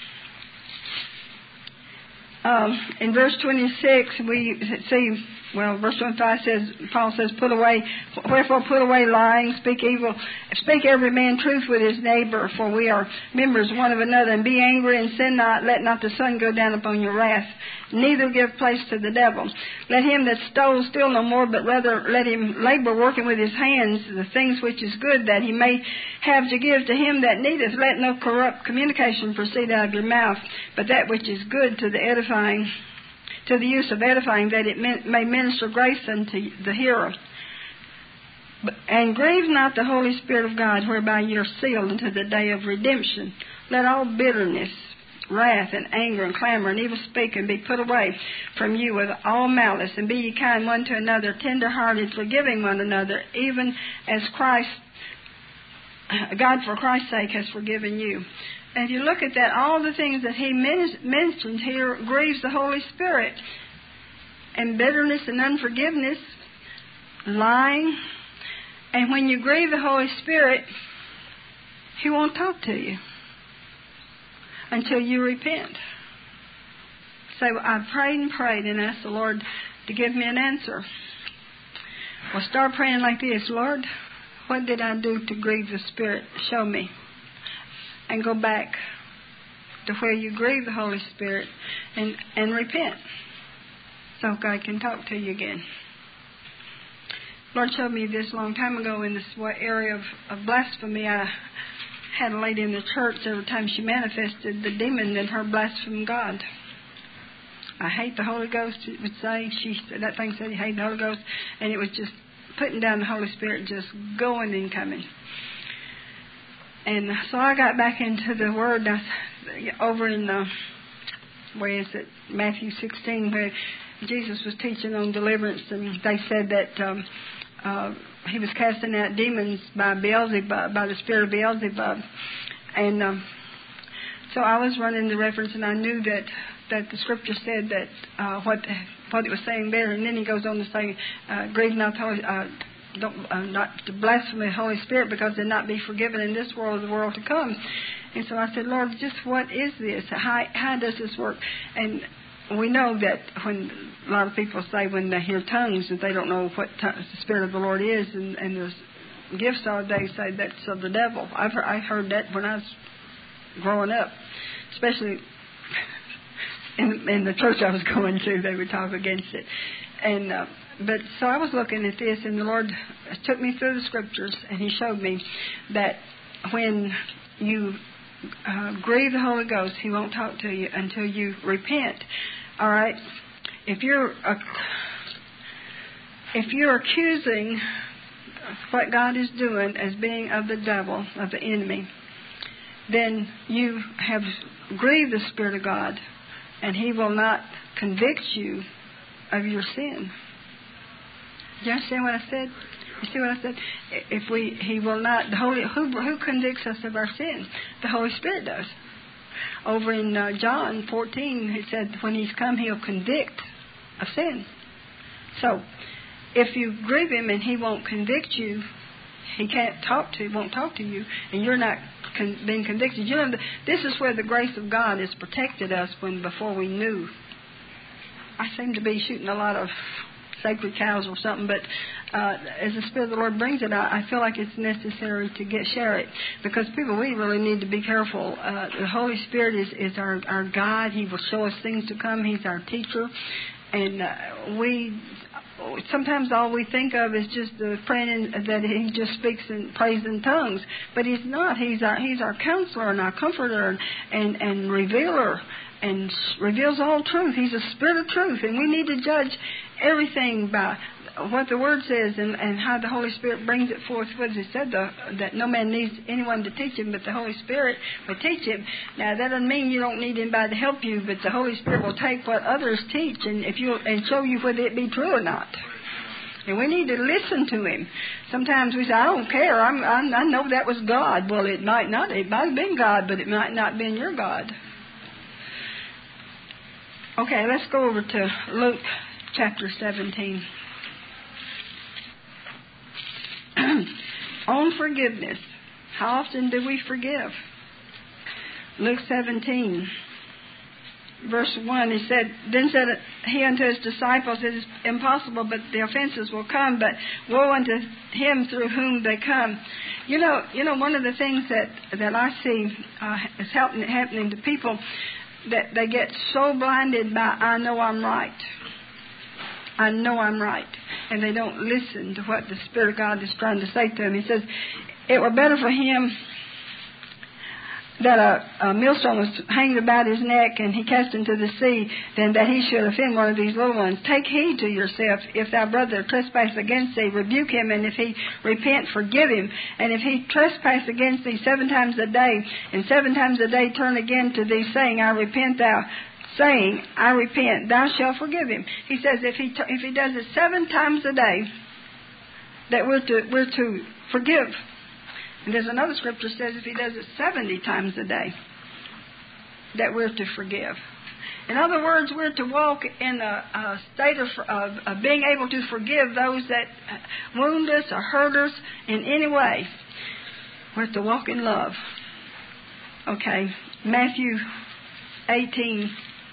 In verse 26, we see, verse 25 says, Paul says, wherefore put away lying, speak every man truth with his neighbor, for we are members one of another, and be angry and sin not, let not the sun go down upon your wrath, neither give place to the devil. Let him that stole steal no more, but rather let him labor, working with his hands, the things which is good, that he may have to give to him that needeth. Let no corrupt communication proceed out of your mouth, but that which is good to the use of edifying, that it may minister grace unto the hearer. And grieve not the Holy Spirit of God, whereby ye are sealed unto the day of redemption. Let all bitterness, wrath, and anger, and clamor, and evil speaking be put away from you with all malice, and be ye kind one to another, tender-hearted, forgiving one another, even as God for Christ's sake has forgiven you. And if you look at that, all the things that he mentioned here grieves the Holy Spirit. And bitterness and unforgiveness, lying. And when you grieve the Holy Spirit, he won't talk to you until you repent. Say, I prayed and prayed and asked the Lord to give me an answer. Well, start praying like this. Lord, what did I do to grieve the Spirit? Show me. And go back to where you grieve the Holy Spirit and repent, so God can talk to you again. Lord showed me this a long time ago in this area of blasphemy. I had a lady in the church, every time she manifested the demon in her blasphemed God. I hate the Holy Ghost, it would say. That thing said, you hate the Holy Ghost. And it was just putting down the Holy Spirit, just going and coming. And so I got back into the Word over in Matthew 16, where Jesus was teaching on deliverance, and they said that he was casting out demons by Beelzebub, by the spirit of Beelzebub. And so I was running the reference, and I knew that the scripture said that what it was saying there. And then he goes on to say, grieve not the Holy, not to blaspheme the Holy Spirit, because they'll not be forgiven in this world or the world to come. And so I said, Lord, just what is this? How does this work? And we know that when a lot of people say when they hear tongues that they don't know what the Spirit of the Lord is, and the gifts are, they say that's of the devil. I heard that when I was growing up, especially in the church I was going to. They would talk against it. And but so I was looking at this, and the Lord took me through the scriptures, and He showed me that when you grieve the Holy Ghost, He won't talk to you until you repent. All right? If you're accusing what God is doing as being of the devil, of the enemy, then you have grieved the Spirit of God, and He will not convict you of your sin. Do you understand what I said? You see what I said? He will not. Who convicts us of our sin? The Holy Spirit does. Over in John 14, it said when He's come, He'll convict of sin. So, if you grieve Him and He won't convict you, He won't talk to you, and you're not being convicted. You know, this is where the grace of God has protected us before we knew. I seem to be shooting a lot of sacred cows or something, but as the Spirit of the Lord brings it, I feel like it's necessary to share it, because people, we really need to be careful. The Holy Spirit is our guide. He will show us things to come. He's our teacher, and sometimes all we think of is just the praying that He just speaks and prays in tongues, but He's not. He's our counselor and our comforter and revealer, and reveals all truth. He's a Spirit of truth, and we need to judge everything by what the Word says and how the Holy Spirit brings it forth. What has it said? That no man needs anyone to teach him, but the Holy Spirit will teach him. Now, that doesn't mean you don't need anybody to help you, but the Holy Spirit will take what others teach and show you whether it be true or not. And we need to listen to Him. Sometimes we say, I don't care. I know that was God. Well, it might not. It might have been God, but it might not have been your God. Okay, let's go over to Luke chapter 17. On forgiveness. How often do we forgive? Luke 17. Verse 1, Then said he unto his disciples, It is impossible, but the offenses will come, but woe unto him through whom they come. You know, one of the things that I see is happening to people, that they get so blinded by, I know I'm right. I know I'm right. And they don't listen to what the Spirit of God is trying to say to them. He says, it were better for him that a millstone was hanged about his neck and he cast into the sea, than that he should offend one of these little ones. Take heed to yourself. If thy brother trespass against thee, rebuke him, and if he repent, forgive him. And if he trespass against thee 7 times a day, and 7 times a day turn again to thee, saying, I repent, thou shalt forgive him. He says if he does it 7 times a day, that we're to forgive. And there's another scripture that says if he does it 70 times a day, that we're to forgive. In other words, we're to walk in a state of being able to forgive those that wound us or hurt us in any way. We're to walk in love. Okay, Matthew 18.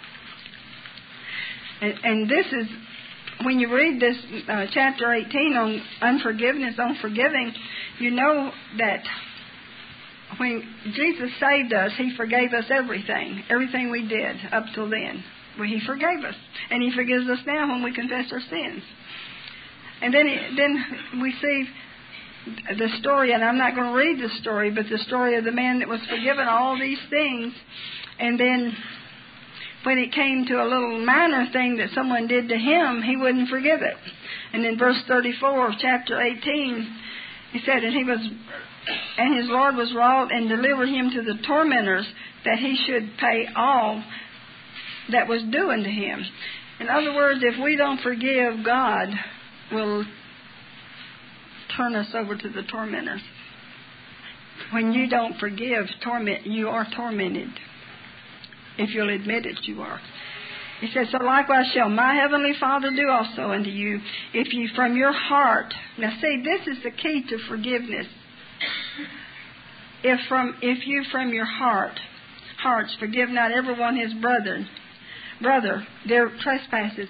And this is, when you read this chapter 18 on unforgiveness, on forgiving, you know that when Jesus saved us, He forgave us everything we did up till then. Well, He forgave us, and He forgives us now when we confess our sins. And then we see the story, and I'm not going to read the story, but the story of the man that was forgiven all these things, and then when it came to a little minor thing that someone did to him, he wouldn't forgive it. And in verse 34 of chapter 18, he said, and his Lord was wroth and delivered him to the tormentors, that he should pay all that was due unto him. In other words, if we don't forgive, God will turn us over to the tormentors. When you don't forgive, you are tormented. If you'll admit it, you are. He said, so likewise shall my heavenly Father do also unto you, if you from your heart. Now see, this is the key to forgiveness. If you from your hearts forgive not everyone his brother their trespasses.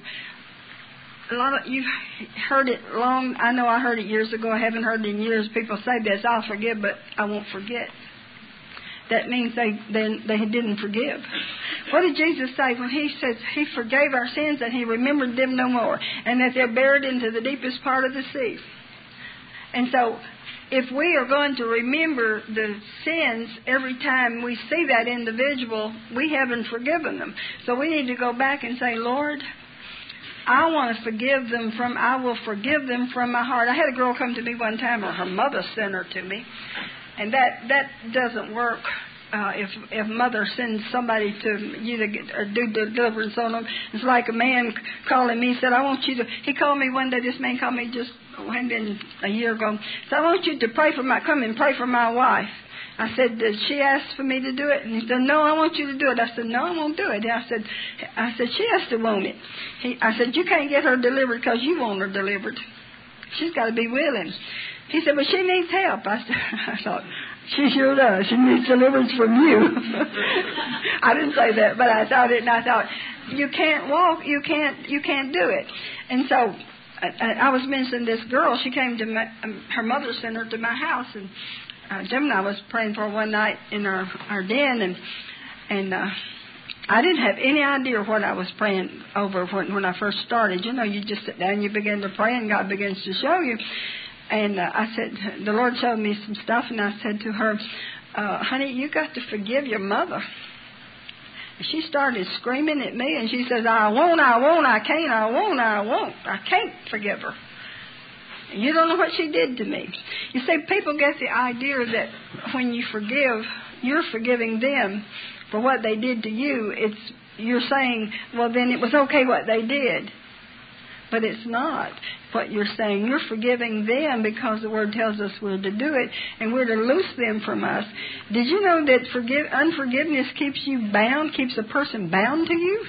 A lot of you heard it long. I know I heard it years ago. I haven't heard it in years. People say this: I'll forgive, but I won't forget. That means they didn't forgive. What did Jesus say when he says he forgave our sins and he remembered them no more, and that they're buried into the deepest part of the sea? And so, if we are going to remember the sins every time we see that individual, we haven't forgiven them. So we need to go back and say, Lord, I want to forgive them I will forgive them from my heart. I had a girl come to me one time, or her mother sent her to me. And that doesn't work if mother sends somebody to you to do deliverance on them. It's like a man calling me, said, I want you to, he called me one day, this man called me just, hadn't been a year ago, said, I want you to come and pray for my wife. I said, did she ask for me to do it? And he said, no, I want you to do it. I said, no, I won't do it. I said, she has to want it. I said, you can't get her delivered because you want her delivered. She's got to be willing. He said, but she needs help. I thought, she sure does. She needs deliverance from you. I didn't say that, but I thought it, and I thought, you can't walk, you can't do it. And so I was mentioning this girl. She came to her mother sent her to my house, and Jim and I was praying for her one night in our den, and I didn't have any idea what I was praying over when I first started. You know, you just sit down, you begin to pray, and God begins to show you. And I said, the Lord showed me some stuff, and I said to her, honey, you got to forgive your mother. And she started screaming at me, and she says, I won't, I can't forgive her. And you don't know what she did to me. You see, people get the idea that when you forgive, you're forgiving them for what they did to you. You're saying, well, then it was okay what they did. But it's not what you're saying. You're forgiving them because the Word tells us we're to do it, and we're to loose them from us. Did you know that unforgiveness keeps you bound, keeps a person bound to you?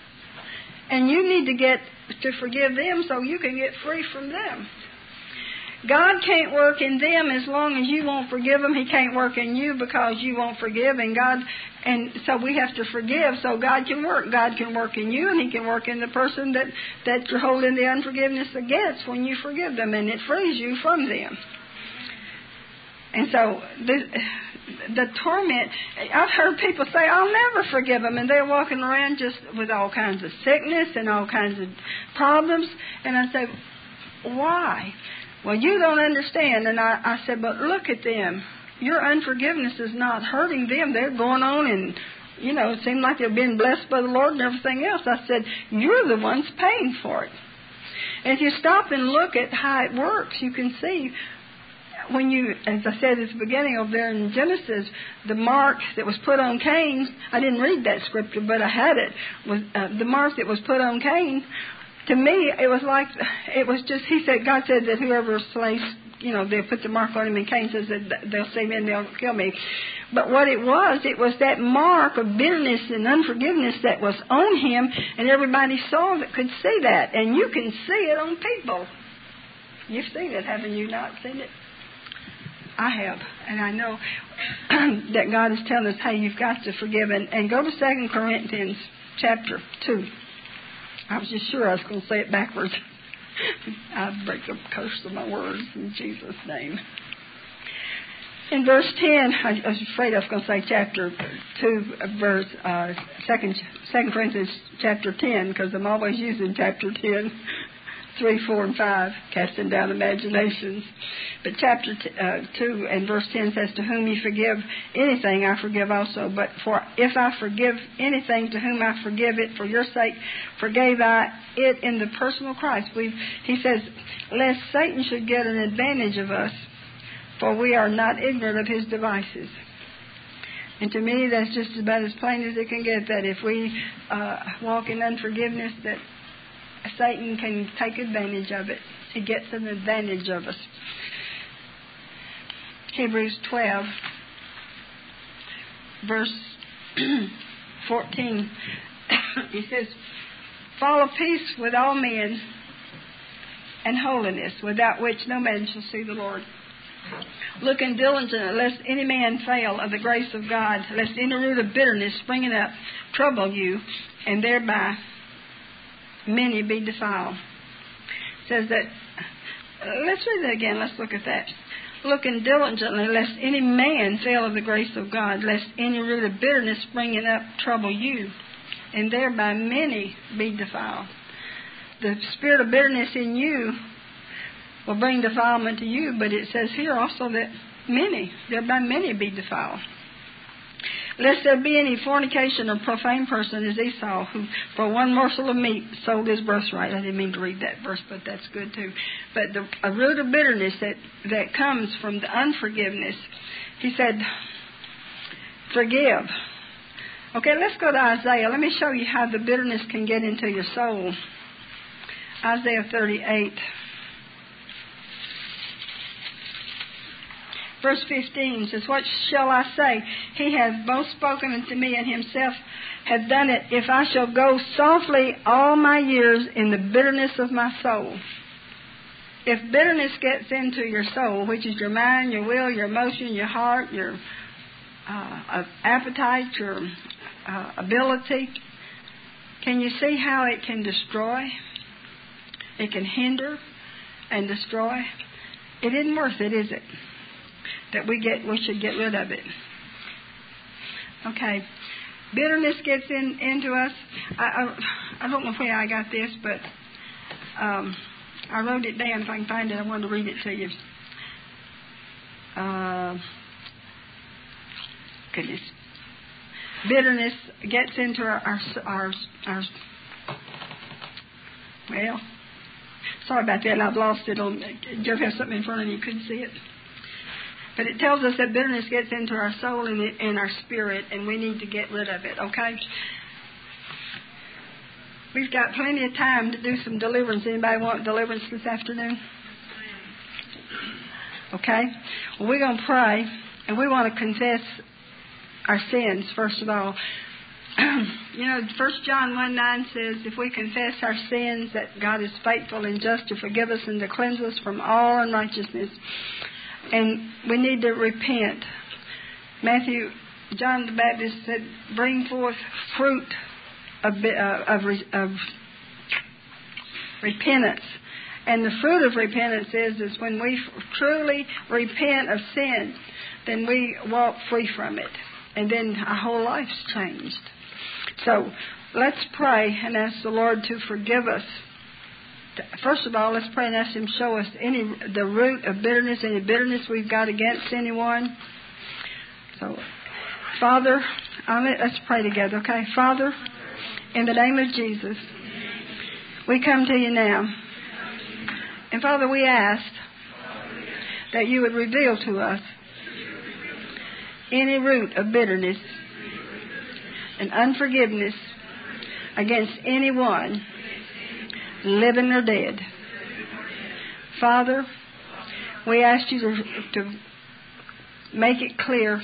And you need to forgive them so you can get free from them. God can't work in them as long as you won't forgive them. He can't work in you because you won't forgive. And so we have to forgive so God can work. God can work in you, and He can work in the person that you're holding the unforgiveness against when you forgive them, and it frees you from them. And so the torment, I've heard people say, I'll never forgive them, and they're walking around just with all kinds of sickness and all kinds of problems. And I say, why? Well, you don't understand. And I said, but look at them. Your unforgiveness is not hurting them. They're going on and, it seems like they're being blessed by the Lord and everything else. I said, you're the ones paying for it. And if you stop and look at how it works, you can see when you, as I said at the beginning over there in Genesis, the mark that was put on Cain, I didn't read that scripture, but I had it, was the mark that was put on Cain. To me, it was just, God said that whoever slays, they'll put the mark on him, and Cain says that they'll see me and they'll kill me. But what it was that mark of bitterness and unforgiveness that was on him, and everybody could see that. And you can see it on people. You've seen it, haven't you not seen it? I have. And I know that God is telling us, hey, you've got to forgive. And go to 2 Corinthians chapter 2. I was just sure I was going to say it backwards. I break the curse of my words in Jesus' name. In verse 10, I was afraid I was going to say chapter 2, verse 2 Corinthians chapter 10, because I'm always using chapter 10, 3, 4, and 5, casting down imaginations. But chapter 2 and verse 10 says, to whom you forgive anything, I forgive also. But if I forgive anything, to whom I forgive it for your sake, forgave I it in the person of Christ. He says, lest Satan should get an advantage of us, for we are not ignorant of his devices. And to me, that's just about as plain as it can get, that if we walk in unforgiveness, that Satan can take advantage of it. He gets an advantage of us. Hebrews 12, verse 14. He says, follow peace with all men and holiness, without which no man shall see the Lord. Looking diligently, lest any man fail of the grace of God, lest any root of bitterness springing up trouble you, and thereby many be defiled. It says that, let's read that again, let's look at that. Looking diligently, lest any man fail of the grace of God, lest any root of bitterness springing up trouble you, and thereby many be defiled. The spirit of bitterness in you will bring defilement to you, but it says here also that thereby many be defiled. Lest there be any fornication or profane person as Esau, who for one morsel of meat sold his birthright. I didn't mean to read that verse, but that's good too. But a root of bitterness that comes from the unforgiveness, he said, forgive. Okay, let's go to Isaiah. Let me show you how the bitterness can get into your soul. Isaiah 38. Verse 15 says, what shall I say? He hath both spoken unto me, and himself hath done it, if I shall go softly all my years in the bitterness of my soul. If bitterness gets into your soul, which is your mind, your will, your emotion, your heart, your appetite, your ability, can you see how it can destroy? It can hinder and destroy. It isn't worth it, is it? That we should get rid of it. Okay. Bitterness gets into us. I don't know where I got this, but I wrote it down. If I can find it, I want to read it to you. Goodness. Bitterness gets into our well, sorry about that. I've lost it. Did you ever have something in front of you? You couldn't see it. But it tells us that bitterness gets into our soul and our spirit, and we need to get rid of it, okay? We've got plenty of time to do some deliverance. Anybody want deliverance this afternoon? Okay? Well, we're going to pray, and we want to confess our sins, first of all. 1 John 1:9 says, if we confess our sins, that God is faithful and just to forgive us and to cleanse us from all unrighteousness. And we need to repent. John the Baptist said, bring forth fruit of repentance. And the fruit of repentance is when we truly repent of sin, then we walk free from it. And then our whole life's changed. So let's pray and ask the Lord to forgive us. First of all, let's pray and ask Him to show us the root of bitterness, any bitterness we've got against anyone. So, Father, let's pray together, okay? Father, in the name of Jesus, we come to you now. And Father, we ask that you would reveal to us any root of bitterness and unforgiveness against anyone, living or dead. Father, we ask you to make it clear,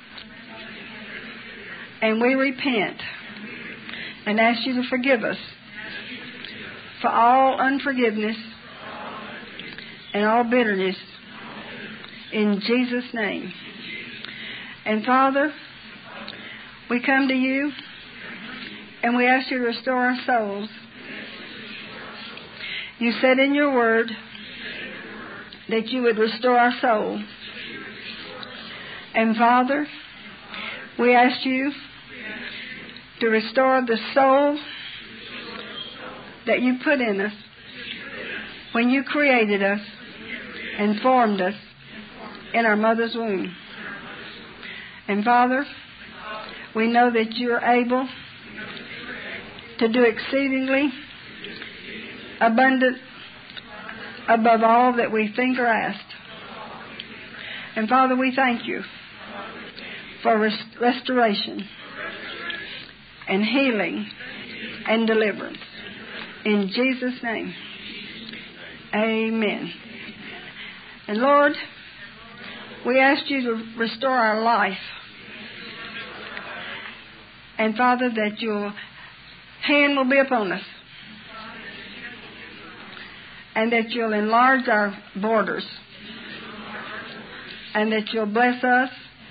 and we repent and ask you to forgive us for all unforgiveness and all bitterness in Jesus' name. And Father, we come to you and we ask you to restore our souls. You said in your word that you would restore our soul. And Father, we ask you to restore the soul that you put in us when you created us and formed us in our mother's womb. And Father, we know that you're able to do exceedingly abundant above all that we think or ask. And Father, we thank you for restoration and healing and deliverance. In Jesus' name, amen. And Lord, We ask you to restore our life. And Father, that your hand will be upon us. And that you'll enlarge our borders. And that you'll bless us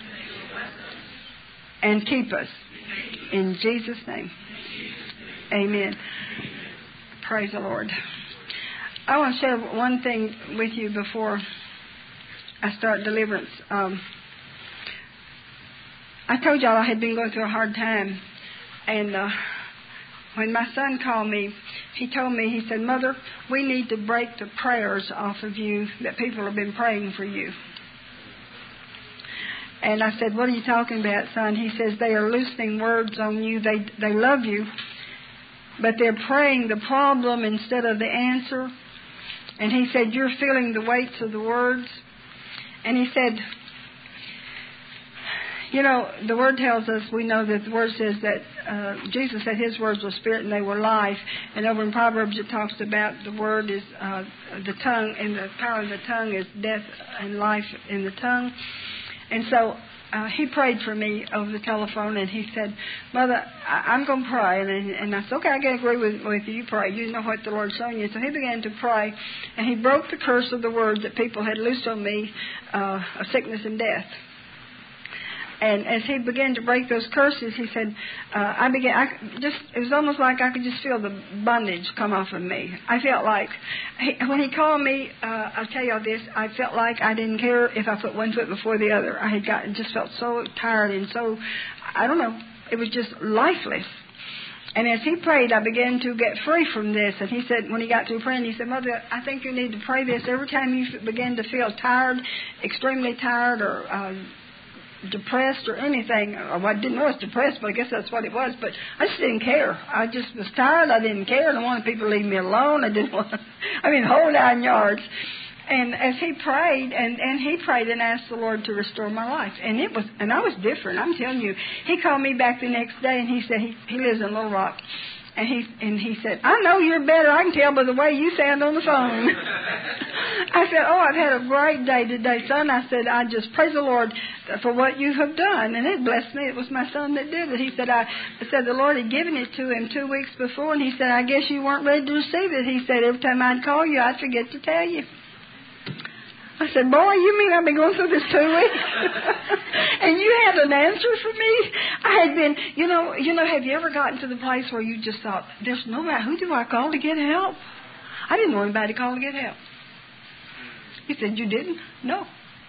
and keep us. In Jesus' name. Amen. Praise the Lord. I want to share one thing with you before I start deliverance. I told y'all I had been going through a hard time. And when my son called me, he told me, he said, Mother, we need to break the prayers off of you that people have been praying for you. And I said, what are you talking about, son? He says, they are loosening words on you. They love you, but they're praying the problem instead of the answer. And he said, you're feeling the weights of the words. And he said, you know, the Word tells us, we know that the Word says that Jesus said His words were spirit and they were life. And over in Proverbs it talks about the Word is the tongue, and the power of the tongue is death and life in the tongue. And so he prayed for me over the telephone, and he said, Mother, I'm going to pray. And I said, okay, I can agree with you. You pray. You know what the Lord's showing you. So he began to pray, and he broke the curse of the word that people had loosed on me, of sickness and death. And as he began to break those curses, he said, it was almost like I could just feel the bondage come off of me. I felt like, when he called me, I'll tell you all this, I felt like I didn't care if I put one foot before the other. I just felt so tired and so, I don't know, it was just lifeless. And as he prayed, I began to get free from this. And he said, when he got through praying, he said, Mother, I think you need to pray this every time you begin to feel tired, extremely tired, or depressed or anything. I didn't know I was depressed, but I guess that's what it was. But I just didn't care. I just was tired. I didn't care. I wanted people to leave me alone. I didn't want, whole 9 yards. And as he prayed, and he prayed and asked the Lord to restore my life. And I was different. I'm telling you. He called me back the next day, and he said, he lives in Little Rock. And he said, I know you're better. I can tell by the way you sound on the phone. I said, I've had a great day today, son. I said, I just praise the Lord for what you have done. And it blessed me. It was my son that did it. He said, I said the Lord had given it to him 2 weeks before. And he said, I guess you weren't ready to receive it. He said, every time I'd call you, I'd forget to tell you. I said, boy, you mean I've been going through this 2 weeks? And you had an answer for me? I had been, have you ever gotten to the place where you just thought, there's nobody, who do I call to get help? I didn't know anybody to call to get help. He said, you didn't? No.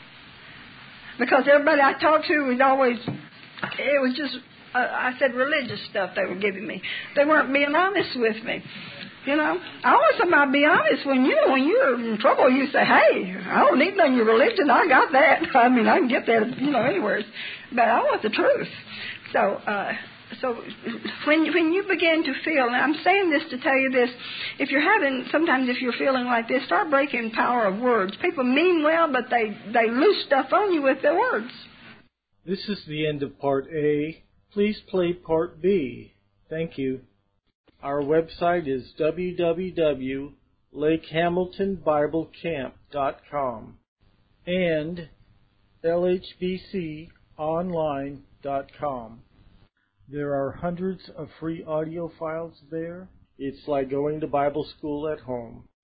Because everybody I talked to was always, it was just, I said religious stuff they were giving me. They weren't being honest with me. I want somebody to be honest. When you're in trouble, you say, hey, I don't need none of your religion. I got that. I can get that, anywhere. But I want the truth. So when you begin to feel, and I'm saying this to tell you this, if you're feeling like this, start breaking power of words. People mean well, but they loose stuff on you with their words. This is the end of Part A. Please play Part B. Thank you. Our website is www.lakehamiltonbiblecamp.com and lhbconline.com. There are hundreds of free audio files there. It's like going to Bible school at home.